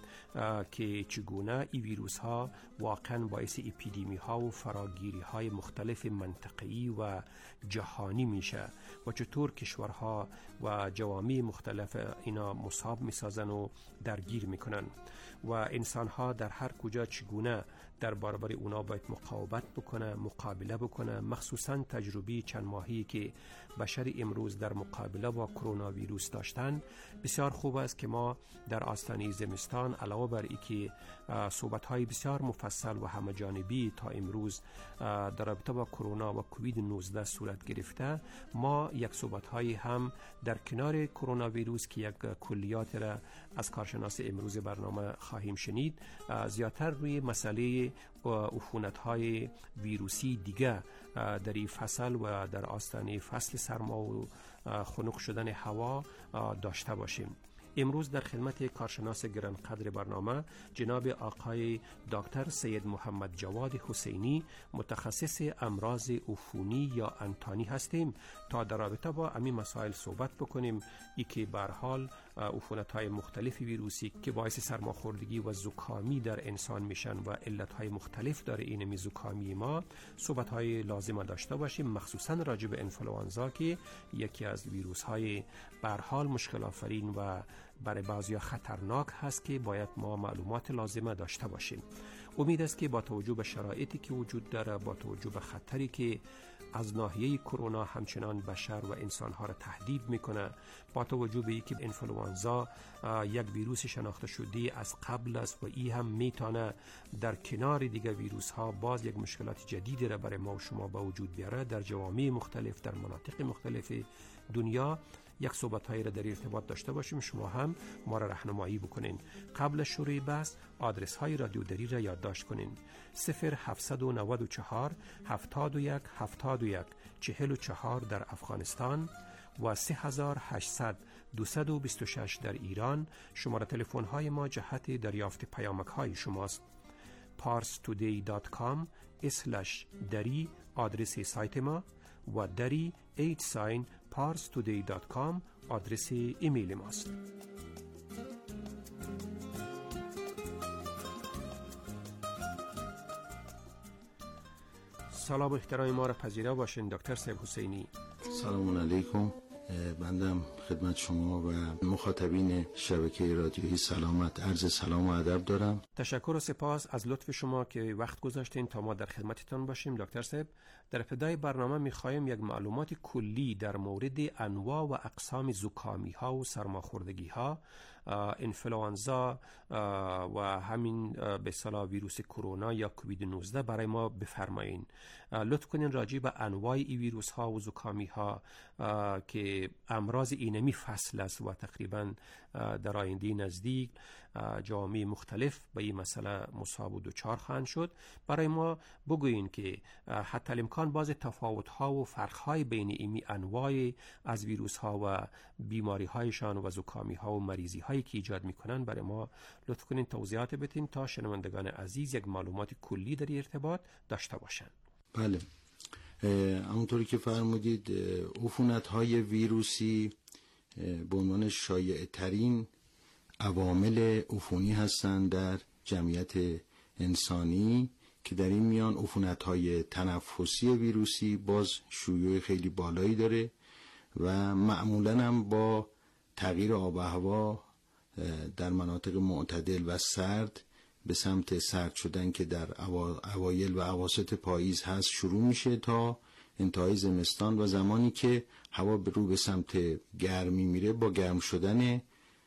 که چگونه این ویروس ها واقعا باعث اپیدمی ها و فراگیری های مختلف منطقه‌ای و جهانی میشه و چطور کشورها و جوامع مختلف اینا مصاب میسازن و درگیر میکنن و انسان ها در هر کجا چگونه در برابر اونا باید مقاومت بکنه، مقابله بکنه. مخصوصا تجربه چند ماهی که بشر امروز در مقابله با کرونا ویروس داشتن بسیار خوب است که ما در آستانه زمستان علاوه بر اینکه صحبت‌های بسیار مفصل و همه‌جانبی تا امروز در رابطه با کرونا و کووید 19 صورت گرفته، ما یک صحبت‌های هم در کنار کرونا ویروس که یک کلیات را از کارشناس امروز برنامه خواهیم شنید، زیادتر روی مسئله عفونت‌های ویروسی دیگه در این فصل و در آستانه فصل سرما و خنک شدن هوا داشته باشیم. امروز در خدمت کارشناس گرانقدر برنامه جناب آقای دکتر سید محمد جواد حسینی متخصص امراض عفونی یا انتانی هستیم تا در رابطه با همین مسائل صحبت بکنیم. ای که به هر حال عفونت‌های مختلف ویروسی که باعث سرماخوردگی و زکامی در انسان میشن و علت‌های مختلف داره این زکامی ما صحبت‌های لازم داشته باشیم، مخصوصا راجع به انفلوانزا که یکی از ویروس‌های به هر حال مشکل آفرین و برای بعضیا خطرناک هست که باید ما معلومات لازمه داشته باشیم. امید است که با توجه به شرایطی که وجود داره، با توجه به خطری که از ناحیه کرونا همچنان بشر و انسانها را تهدید میکنه، با توجه به اینکه انفلوانزا یک ویروس شناخته شده از قبل است و این هم میتونه در کنار دیگه ویروس ها باز یک مشکلات جدیدی را برای ما و شما به وجود بیاره در جوامع مختلف، در مناطق مختلف دنیا، یک صحبت‌هایی را در ارتباط داشته باشیم. شما هم ما را راهنمایی بکنین. قبل از شروع بحث آدرس‌های رادیو دری را یادداشت کنین: 0794 71 71 44 در افغانستان و 3800 226 در ایران. شماره تلفن‌های ما جهت دریافت پیامک‌های شماست. parstoday.com/dari آدرس سایت ما و dari parstoday.com آدرس ایمیل ماست. سلام و احترام ما را پذیرا باشین دکتر صاحب حسینی. سلام علیکم. بندم خدمت شما و مخاطبین شبکه رادیویی سلامت عرض سلام و ادب دارم. تشکر و سپاس از لطف شما که وقت گذاشتین تا ما در خدمتتان باشیم. دکتر صاحب، در ابتدای برنامه می‌خوایم یک معلومات کلی در مورد انواع و اقسام زکامی‌ها و سرماخوردگی‌ها، انفلوانزا و همین به اصطلاح ویروس کرونا یا کووید 19 برای ما بفرمایین. لطف کنین راجع به انواع این ویروس ها و زکامی ها که امراض اینمی فصل است و تقریبا در آینده نزدیک جوامع مختلف به این مسئله مصاب و دچار خواهند شد، برای ما بگویین که حتی الامکان بعض تفاوت ها و فرق های بین این انواع از ویروس ها و بیماری هایشان و زکامی ها و مریضی هایی که ایجاد میکنن برای ما لطف کنین توضیحات بدین تا شنوندگان عزیز یک معلومات کلی در ارتباط داشته باشند. بله، همونطوری که فرمودید عفونت های ویروسی به عنوان شایع ترین عوامل عفونی هستند در جمعیت انسانی که در این میان عفونت های تنفسی ویروسی باز شیوع خیلی بالایی داره و معمولاً هم با تغییر آب و هوا در مناطق معتدل و سرد به سمت سرد شدن که در اوایل و اواسط پاییز هست شروع میشه تا انتهای زمستان و زمانی که هوا به سمت گرمی میره با گرم شدن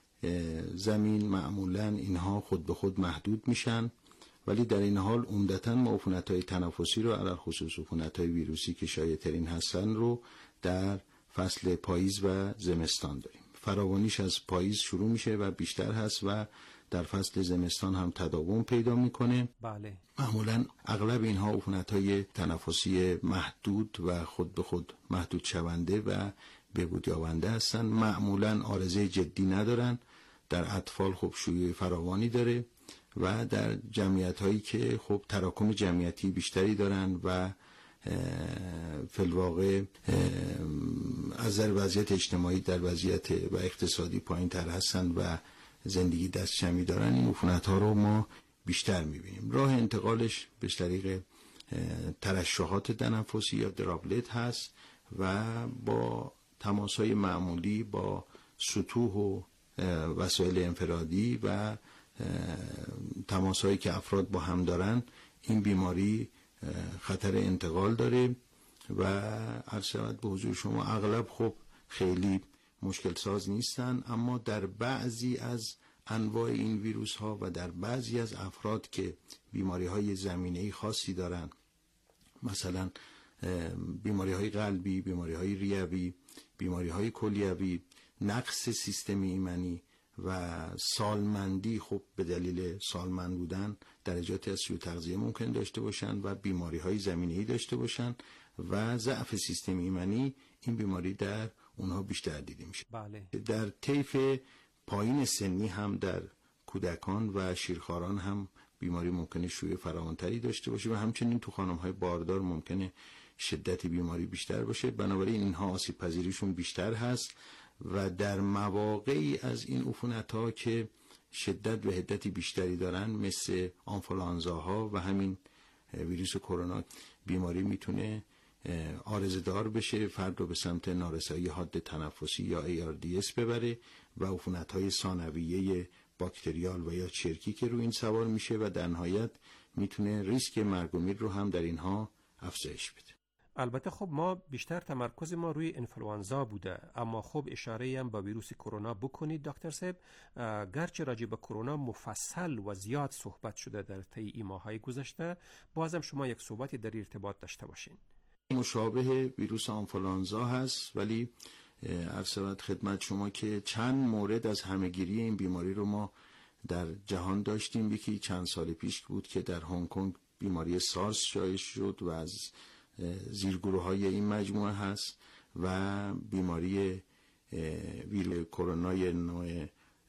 زمین معمولاً اینها خود به خود محدود میشن، ولی در این حال عمدتاً ما عفونت‌های تنفسی رو علاوه خصوص عفونت‌های ویروسی که شایع‌ترین هستن رو در فصل پاییز و زمستان داریم. فراوانیش از پاییز شروع میشه و بیشتر هست و در فصل زمستان هم تداوم پیدا میکنه. بله. معمولاً اغلب اینها عفونت‌های تنفسی محدود و خود به خود محدود شونده و بهبود یابنده هستن. معمولاً عارضه جدی ندارن. در اطفال خب شیوع فراوانی داره و در جمعیت هایی که خب تراکم جمعیتی بیشتری دارن و فی‌الواقع از نظر وضعیت اجتماعی در وضعیت و اقتصادی پایین تر هستن و زندگی دست جمعی دارن، این عفونت ها رو ما بیشتر میبینیم. راه انتقالش به طریق ترشحات تنفسی یا دراپلت هست و با تماس‌های معمولی با سطوح و وسایل انفرادی و تماس‌هایی که افراد با هم دارن، این بیماری خطر انتقال داره و عرض شود به حضور شما اغلب خب خیلی مشکل ساز نیستن، اما در بعضی از انواع این ویروس ها و در بعضی از افراد که بیماری های زمینه‌ای خاصی دارن، مثلا بیماری های قلبی، بیماری های ریوی، بیماری های کلیوی، نقص سیستم ایمنی و سالمندی، خب به دلیل سالمند بودن درجات از سوء تغذیه ممکن داشته باشن و بیماری های زمینه‌ای داشته باشن و ضعف سیستم ایمنی، این بیماری در اونها بیشتر دیده میشه. بله. در طیف پایین سنی هم در کودکان و شیرخواران هم بیماری ممکنه شیوع فراوانتری داشته باشه و همچنین تو خانم‌های باردار ممکنه شدت بیماری بیشتر باشه. بنابراین اینها آسیب پذیریشون بیشتر هست و در مواقعی از این عفونت‌ها که شدت و حدت بیشتری دارن، مثل آنفولانزاها و همین ویروس کرونا، بیماری میتونه عارضه‌دار بشه، فرد رو به سمت نارسایی حاد تنفسی یا ARDS ببره و عفونت‌های ثانویه باکتریال و یا چرکی که رو این سوار میشه و در نهایت میتونه ریسک مرگ و میر رو هم در اینها افزایش بده. البته خب ما بیشتر تمرکز ما روی انفلوانزا بوده، اما خب اشاره هم به ویروس کرونا بکنید دکتر صاحب. گرچه راجع به کرونا مفصل و زیاد صحبت شده در طی این ماه‌های گذشته، بازم شما یک صحبتی در ارتباط داشته باشین. مشابه ویروس آنفولانزا هست، ولی عرض شود خدمت شما که چند مورد از همه‌گیری این بیماری رو ما در جهان داشتیم. یکی چند سال پیش بود که در هنگ کنگ بیماری سارس شایع شد و از زیرگروه‌های این مجموعه هست و بیماری ویروس کرونای نوع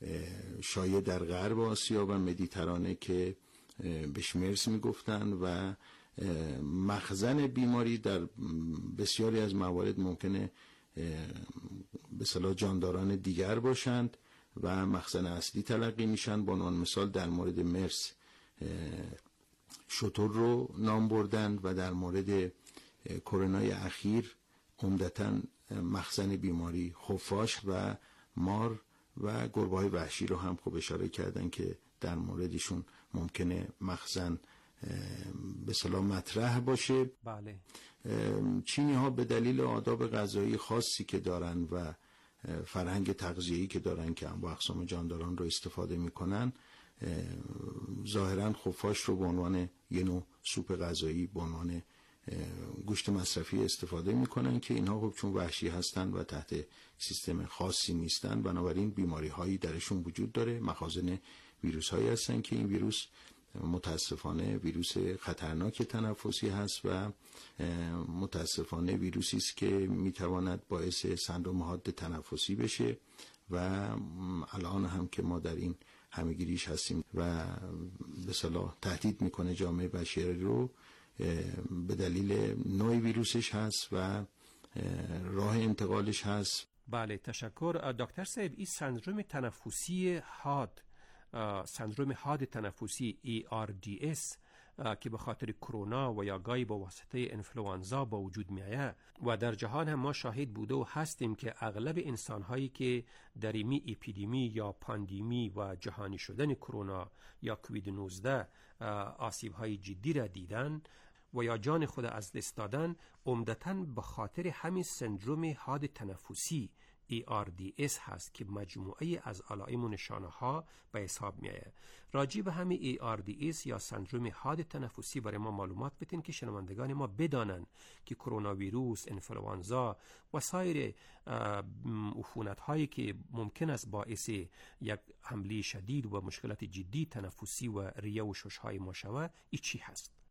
شایع در غرب آسیا و مدیترانه که بهش مرس میگفتن و مخزن بیماری در بسیاری از موارد ممکنه به اصطلاح جانداران دیگر باشند و مخزن اصلی تلقی میشن. به عنوان مثال در مورد مرس شتر رو نام بردن و در مورد کرونای اخیر عمدتاً مخزن بیماری خفاش و مار و گربه‌های وحشی رو هم خوب اشاره کردن که در موردشون ممکنه مخزن به اصطلاح مطرح باشه. بله. چینی ها به دلیل آداب غذایی خاصی که دارن و فرهنگ تغذیه‌ای که دارن که انواع اقسام جانداران رو استفاده میکنن، ظاهراً خفاش رو به عنوان یه نوع سوپ غذایی، به عنوان گوشت مصرفی استفاده میکنن که اینها خب چون وحشی هستن و تحت سیستم خاصی نیستن، بنابراین بیماری هایی درشون وجود داره. مخازن ویروس هایی هستن که این ویروس متاسفانه ویروس خطرناک تنفسی هست و متاسفانه ویروسی است که میتواند باعث سندرم حاد تنفسی بشه و الان هم که ما در این همه‌گیریش هستیم و به اصطلاح تهدید میکنه جامعه بشری رو به دلیل نوع ویروسش هست و راه انتقالش هست. بله، تشکر دکتر صاحب. این سندروم تنفسی حاد، سندروم حاد تنفسی ARDS که به خاطر کرونا و یا گاهی با واسطه انفلوانزا با وجود میآید و در جهان هم ما شاهد بوده و هستیم که اغلب انسان‌هایی که در این اپیدمی یا پاندمی و جهانی شدن کرونا یا کووید 19 آسیب‌های جدی را دیدن و یا جان خود از دست دادن، عمدتاً به خاطر همین سندروم حاد تنفسی ARDS هست که مجموعه از علائم و نشانه ها به حساب می آید. راجع به همین ARDS یا سندروم حاد تنفسی برای ما معلومات بدین که شنوندگان ما بدانند که کرونا ویروس، انفلوانزا و سایر عفونت هایی که ممکن است باعث یک حمله شدید و مشکلات جدی تنفسی و ریه و شش های ما شود، این چی هست؟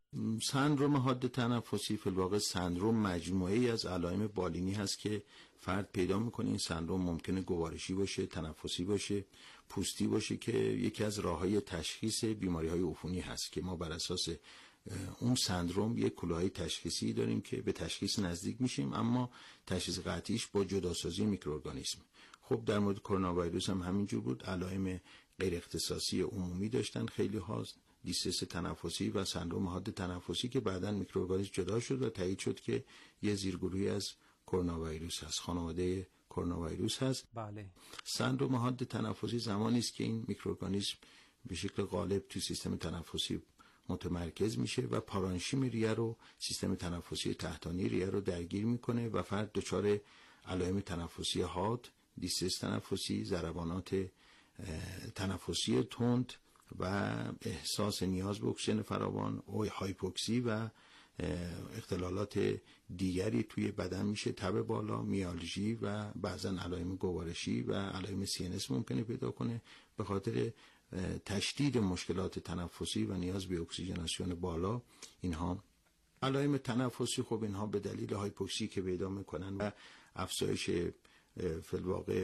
سندروم حاد تنفسی فی الواقع سندروم مجموعه‌ای از علائم بالینی هست که فرد پیدا میکنه. این سندروم ممکنه گوارشی باشه، تنفسی باشه، پوستی باشه که یکی از راههای تشخیص بیماری‌های عفونی هست که ما بر اساس اون سندروم یک کلاهی تشخیصی داریم که به تشخیص نزدیک میشیم، اما تشخیص قطعیش با جداسازی میکروارگانیسم. خب در مورد کرونا ویروس هم همینجور بود. علائم غیر اختصاصی عمومی داشتن خیلی ها، دیسترس تنفسی و سندروم حاد تنفسی که بعداً میکروارگانیسم جدا شد و تایید شد که یه زیرگروهی از کرونا ویروس هست، خانواده کرونا ویروس هست. بله. سندروم حاد تنفسی زمانی است که این میکروارگانیسم به شکل غالب تو سیستم تنفسی متمرکز میشه و پارانشیم ریه رو، سیستم تنفسی تحتانی ریه رو درگیر میکنه و فرد دچار علائم تنفسی حاد، دیسترس تنفسی، ضربانات تنفسی تند و احساس نیاز به اکسیژن فراوان، هایپوکسی و اختلالات دیگری توی بدن میشه، تب بالا، میالژی و بعضا علائم گوارشی و علائم CNS ممکنه پیدا کنه به خاطر تشدید مشکلات تنفسی و نیاز به اکسیژناسیون بالا. اینها علائم تنفسی، خب اینها به دلیل هایپوکسی که پیدا میکنن و افزایش فی الواقع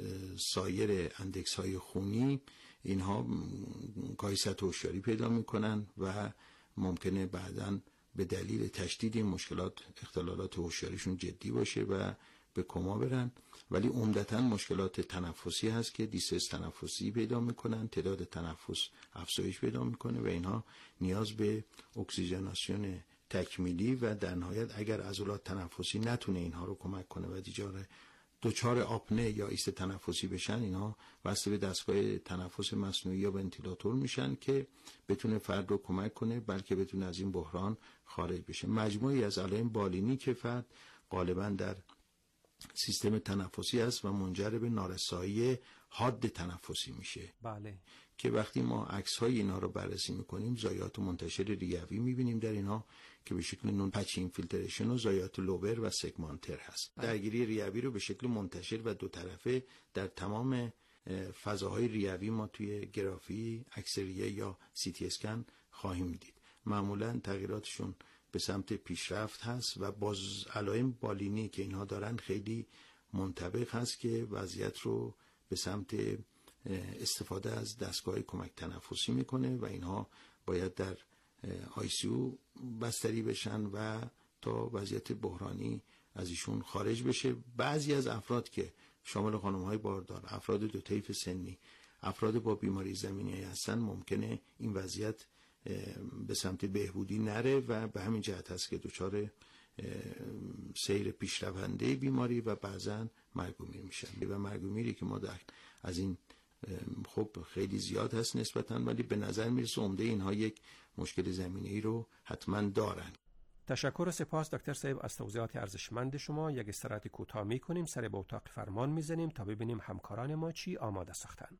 سایر اندکس های خونی، اینها کاهیست هوشیاری پیدا میکنن و ممکنه بعداً به دلیل تشدید این مشکلات اختلالات هوشیاریشون جدی باشه و به کما برن. ولی عمدتاً مشکلات تنفسی هست که دیسترس تنفسی پیدا میکنن، تعداد تنفس افزایش پیدا میکنه و اینها نیاز به اکسیژناسیون تکمیلی و در نهایت اگر عضلات تنفسی نتونه اینها رو کمک کنه و دچار آپنه یا ایست تنفسی بشن، اینها وصل به دستگاه تنفس مصنوعی یا ونتیلاتور میشن که بتونه فرد رو کمک کنه بلکه بتونه از این بحران خارج بشه. مجموعی از علائم بالینی که فرد غالبا در سیستم تنفسی است و منجر به نارسایی حاد تنفسی میشه. بله. که وقتی ما عکس‌های اینا رو بررسی میکنیم ضایعات منتشر ریوی میبینیم در اینها که به شکل نون پچ اینفیلتریشن و ضایعات لوبر و سگمانتر هست. درگیری ریوی رو به شکل منتشر و دو طرفه در تمام فضاهای ریوی ما توی گرافی، عکس ریه یا CT اسکن خواهیم دید. معمولا تغییراتشون به سمت پیشرفت هست و باز علائم بالینی که اینها دارن خیلی منطبق هست که وضعیت رو به سمت استفاده از دستگاه کمک تنفسی میکنه و اینها باید در ICU بستری بشن و تا وضعیت بحرانی از ایشون خارج بشه. بعضی از افراد که شامل خانم‌های باردار، افراد دو طیف سنی، افراد با بیماری زمینی هستن، ممکنه این وضعیت به سمت بهبودی نره و به همین جهت هست که دچار سیر پیشرونده بیماری و بعضا مرگ و میر میشن و مرگ و میری که ما از این خب خیلی زیاد هست نسبتاً، ولی به نظر میرسه عمده اینها یک مشکل زمینه‌ای رو حتما دارن. تشکر و سپاس دکتر صاحب از توضیحات ارزشمند شما. یک استراحت کوتاه می‌کنیم، سر به اتاق فرمان می‌زنیم تا ببینیم همکاران ما چی آماده ساختن.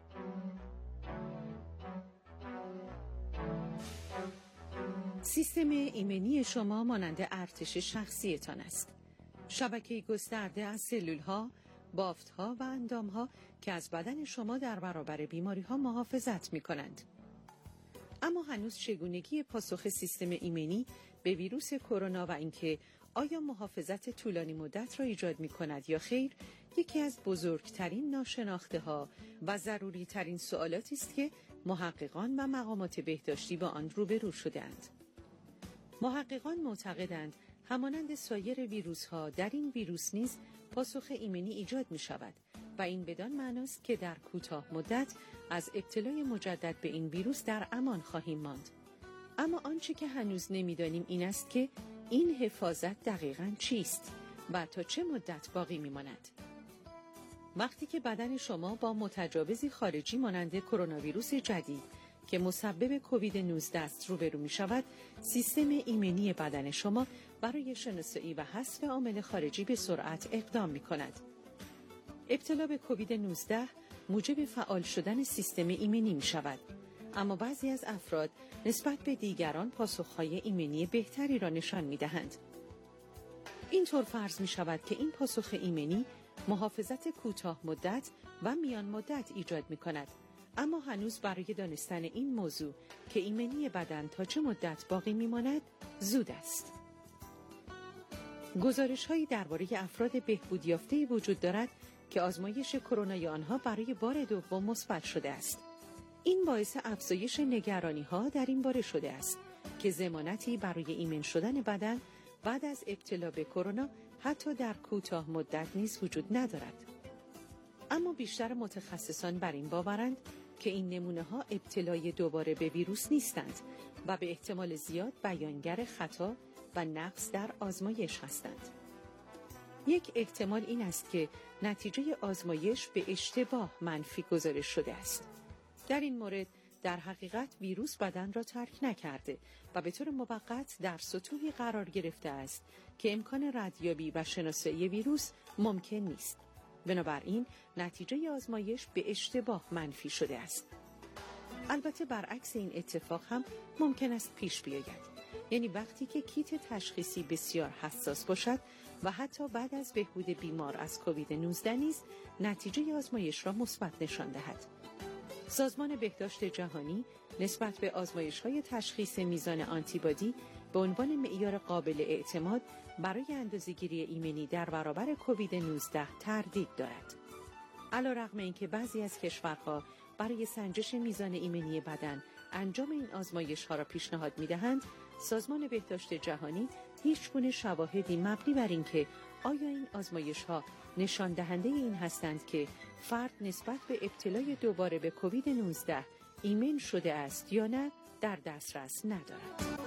سیستم ایمنی شما مانند ارتش شخصیتان است. شبکه گسترده از سلول‌ها، بافت‌ها و اندام‌ها که از بدن شما در برابر بیماری‌ها محافظت می‌کنند. اما هنوز چگونگی پاسخ سیستم ایمنی به ویروس کرونا و اینکه آیا محافظت طولانی مدت را ایجاد می‌کند یا خیر، یکی از بزرگترین ناشناخته‌ها و ضروری‌ترین سوالاتی است که محققان و مقامات بهداشتی با آن روبرو شده‌اند. محققان معتقدند همانند سایر ویروس‌ها در این ویروس نیز پاسخ ایمنی ایجاد می‌شود و این بدان معناست که در کوتاه مدت از ابتلای مجدد به این ویروس در امان خواهیم ماند. اما آنچه که هنوز نمی‌دانیم این است که این حفاظت دقیقاً چیست و تا چه مدت باقی می‌ماند. وقتی که بدن شما با متجاوزی خارجی مانند کرونا ویروس جدید که مسبب کووید 19 است روبرو می‌شود، سیستم ایمنی بدن شما برای شناسایی و حذف عامل خارجی به سرعت اقدام می‌کند. ابتلا به کووید 19 موجب فعال شدن سیستم ایمنی می‌شود، اما بعضی از افراد نسبت به دیگران پاسخ‌های ایمنی بهتری را نشان می‌دهند. اینطور فرض می‌شود که این پاسخ ایمنی محافظت کوتاه مدت و میان مدت ایجاد می‌کند، اما هنوز برای دانستن این موضوع که ایمنی بدن تا چه مدت باقی میماند زود است. گزارش‌هایی درباره افراد بهبود یافته‌ای وجود دارد که آزمایش کرونای آنها برای بار دوم مثبت شده است. این باعث افزایش نگرانی‌ها در این باره شده است که ضمانتی برای ایمن شدن بدن بعد از ابتلا به کرونا حتی در کوتاه مدت نیز وجود ندارد. اما بیشتر متخصصان بر این باورند که این نمونه‌ها ابتلای دوباره به ویروس نیستند و به احتمال زیاد بیانگر خطا و نقص در آزمایش هستند. یک احتمال این است که نتیجه آزمایش به اشتباه منفی گزارش شده است. در این مورد در حقیقت ویروس بدن را ترک نکرده و به طور موقت در سطوحی قرار گرفته است که امکان ردیابی و شناسایی ویروس ممکن نیست. بنابراین نتیجه آزمایش به اشتباه منفی شده است. البته برعکس این اتفاق هم ممکن است پیش بیاید. یعنی وقتی که کیت تشخیصی بسیار حساس باشد و حتی بعد از بهبود بیمار از کووید 19 نیز نتیجه آزمایش را مثبت نشان دهد. سازمان بهداشت جهانی نسبت به آزمایش‌های تشخیص میزان آنتیبادی به عنوان معیار قابل اعتماد برای اندازه‌گیری ایمنی در برابر کووید 19 تردید دارد. علیرغم اینکه بعضی از کشورها برای سنجش میزان ایمنی بدن انجام این آزمایش‌ها را پیشنهاد می‌دهند، سازمان بهداشت جهانی هیچگونه شواهدی مبنی بر اینکه آیا این آزمایش‌ها نشان دهنده این هستند که فرد نسبت به ابتلای دوباره به کووید 19 ایمن شده است یا نه در دسترس ندارد.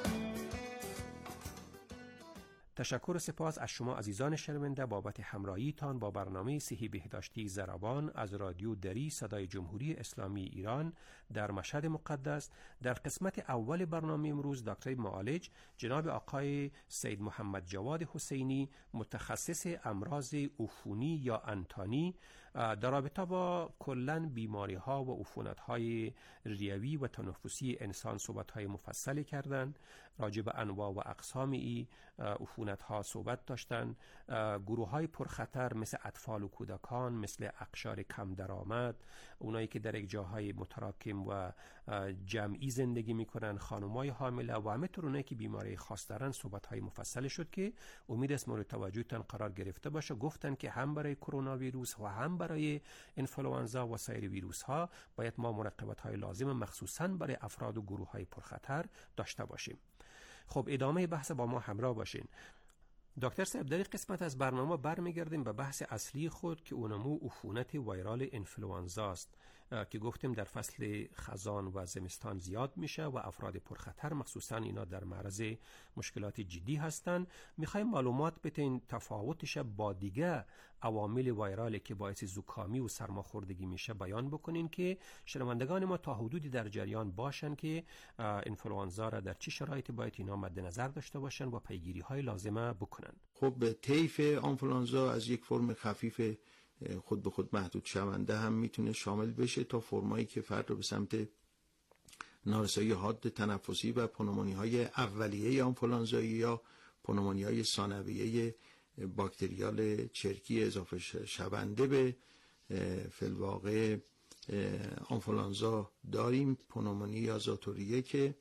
تشکر و سپاس از شما عزیزان شنونده بابت همراهیتان با برنامه صحی بهداشتی زربان از رادیو دری صدای جمهوری اسلامی ایران در مشهد مقدس. در قسمت اول برنامه امروز دکتر معالج جناب آقای سید محمد جواد حسینی متخصص امراض عفونی یا انتانی در رابطه با کلاً بیماری‌ها و عفونت‌های ریوی و تنفسی انسان صحبت‌های مفصلی کردند. راجع به انواع و اقسام این عفونت‌ها صحبت داشتند. گروه‌های پرخطر مثل اطفال و کودکان، مثل اقشار کم درآمد، اونایی که در یک جاهای متراکم و جمعی زندگی می‌کنن، خانم‌های حامله و همینطور اونایی که بیماری خاص دارن صحبت‌های مفصلی شد که امید است مورد توجهتان قرار گرفته باشه. گفتن که هم برای کرونا ویروس و هم برای انفلوانزا و سایر ویروس ها باید ما مراقبت های لازم مخصوصاً برای افراد و گروه های پرخطر داشته باشیم. خب ادامه بحث با ما همراه باشین. دکتر صاحب، در این قسمت از برنامه برمیگردیم به بحث اصلی خود که اونمو عفونت ویرال انفلوانزا است که گفتیم در فصل خزان و زمستان زیاد میشه و افراد پرخطر مخصوصا اینا در معرض مشکلات جدی هستند. میخوایم معلومات بتین تفاوتش با دیگه عوامل ویرالی که باعث زکامی و سرماخوردگی میشه بیان بکنین که شنوندگان ما تا حدودی در جریان باشن که انفلوانزا را در چه شرایطی باید اینا مد نظر داشته باشن و پیگیری های لازمه بکنن. خب طیف آنفولانزا از یک فرم خفیف خود به خود محدود شونده هم میتونه شامل بشه تا فرمایی که فرد رو به سمت نارسایی حاد تنفسی و پنومونی های اولیه آنفولانزایی یا پنومونی های ثانویه باکتریال چرکی اضافه شونده به فی‌الواقع آنفولانزا داریم. پنومونی یا زاتوریه که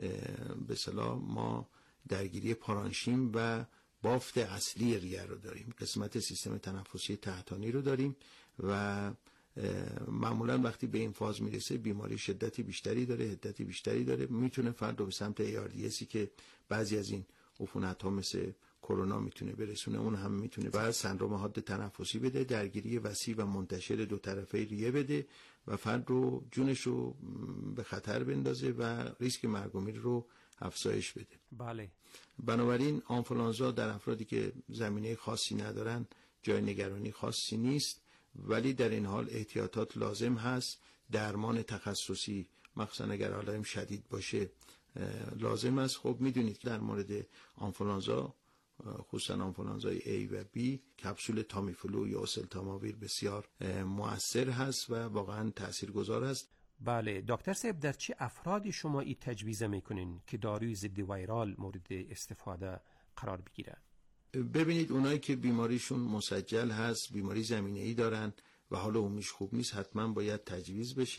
به اصطلاح ما درگیری پارانشیم و بافت اصلی ریه رو داریم، قسمت سیستم تنفسی تحتانی رو داریم و معمولا وقتی به این فاز میرسه بیماری شدتی بیشتری داره، حدتی بیشتری داره، میتونه فرد رو به سمت ARDSی که بعضی از این عفونت ها مثل کرونا میتونه برسونه، اون هم میتونه بعد سندرم حاد تنفسی بده، درگیری وسیع و منتشر دو طرفه ریه بده و فرد رو جونش رو به خطر بندازه و ریسک مرگ و میر رو افزایش بده. بله. بنابراین آنفولانزا در افرادی که زمینه خاصی ندارن جای نگرانی خاصی نیست، ولی در این حال احتیاطات لازم هست. درمان تخصصی مخصوصا اگر علائم شدید باشه لازم است. خب میدونید که در مورد آنفولانزا خصوصا آنفولانزای A و B کپسول تامیفلو یا اوسلتاماویر بسیار مؤثر هست و واقعا تاثیرگذار است. بله دکتر صاحب، در چه افرادی شما این تجویز میکنین که داروی ضد ویرال مورد استفاده قرار بگیره؟ ببینید اونایی که بیماریشون مسجل هست، بیماری زمینه‌ای دارن و حال عمومیش خوب نیست، حتما باید تجویز بشه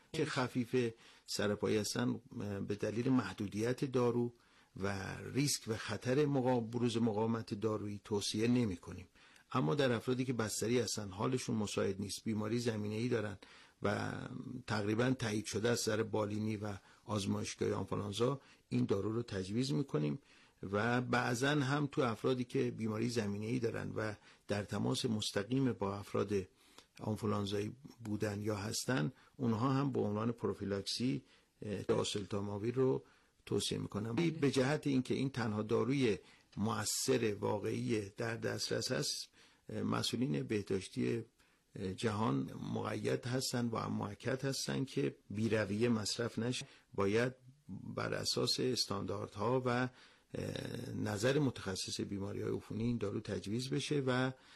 که خفیف سرپایی هستن به دلیل محدودیت دارو و ریسک و خطر بروز مقاومت دارویی توصیه نمی کنیم. اما در افرادی که بستری هستن، حالشون مساعد نیست، بیماری زمینه‌ای دارن و تقریبا تایید شده از سر بالینی و آزمایشگاه آنفولانزا، این دارو رو تجویز میکنیم. و بعضا هم تو افرادی که بیماری زمینه‌ای دارن و در تماس مستقیم با افراد آنفولانزایی بودن یا هستن، اونها هم به عنوان پروفیلاکسی آسلتاماویر رو توصیه میکنم. به جهت اینکه این تنها داروی مؤثر واقعی در دسترس هست، مسئولین بهداشتی جهان مقید هستن و مؤکد هستن که بی‌رویه مصرف نشه. باید بر اساس استانداردها و نظر متخصص بیماری‌های عفونی این دارو تجویز بشه و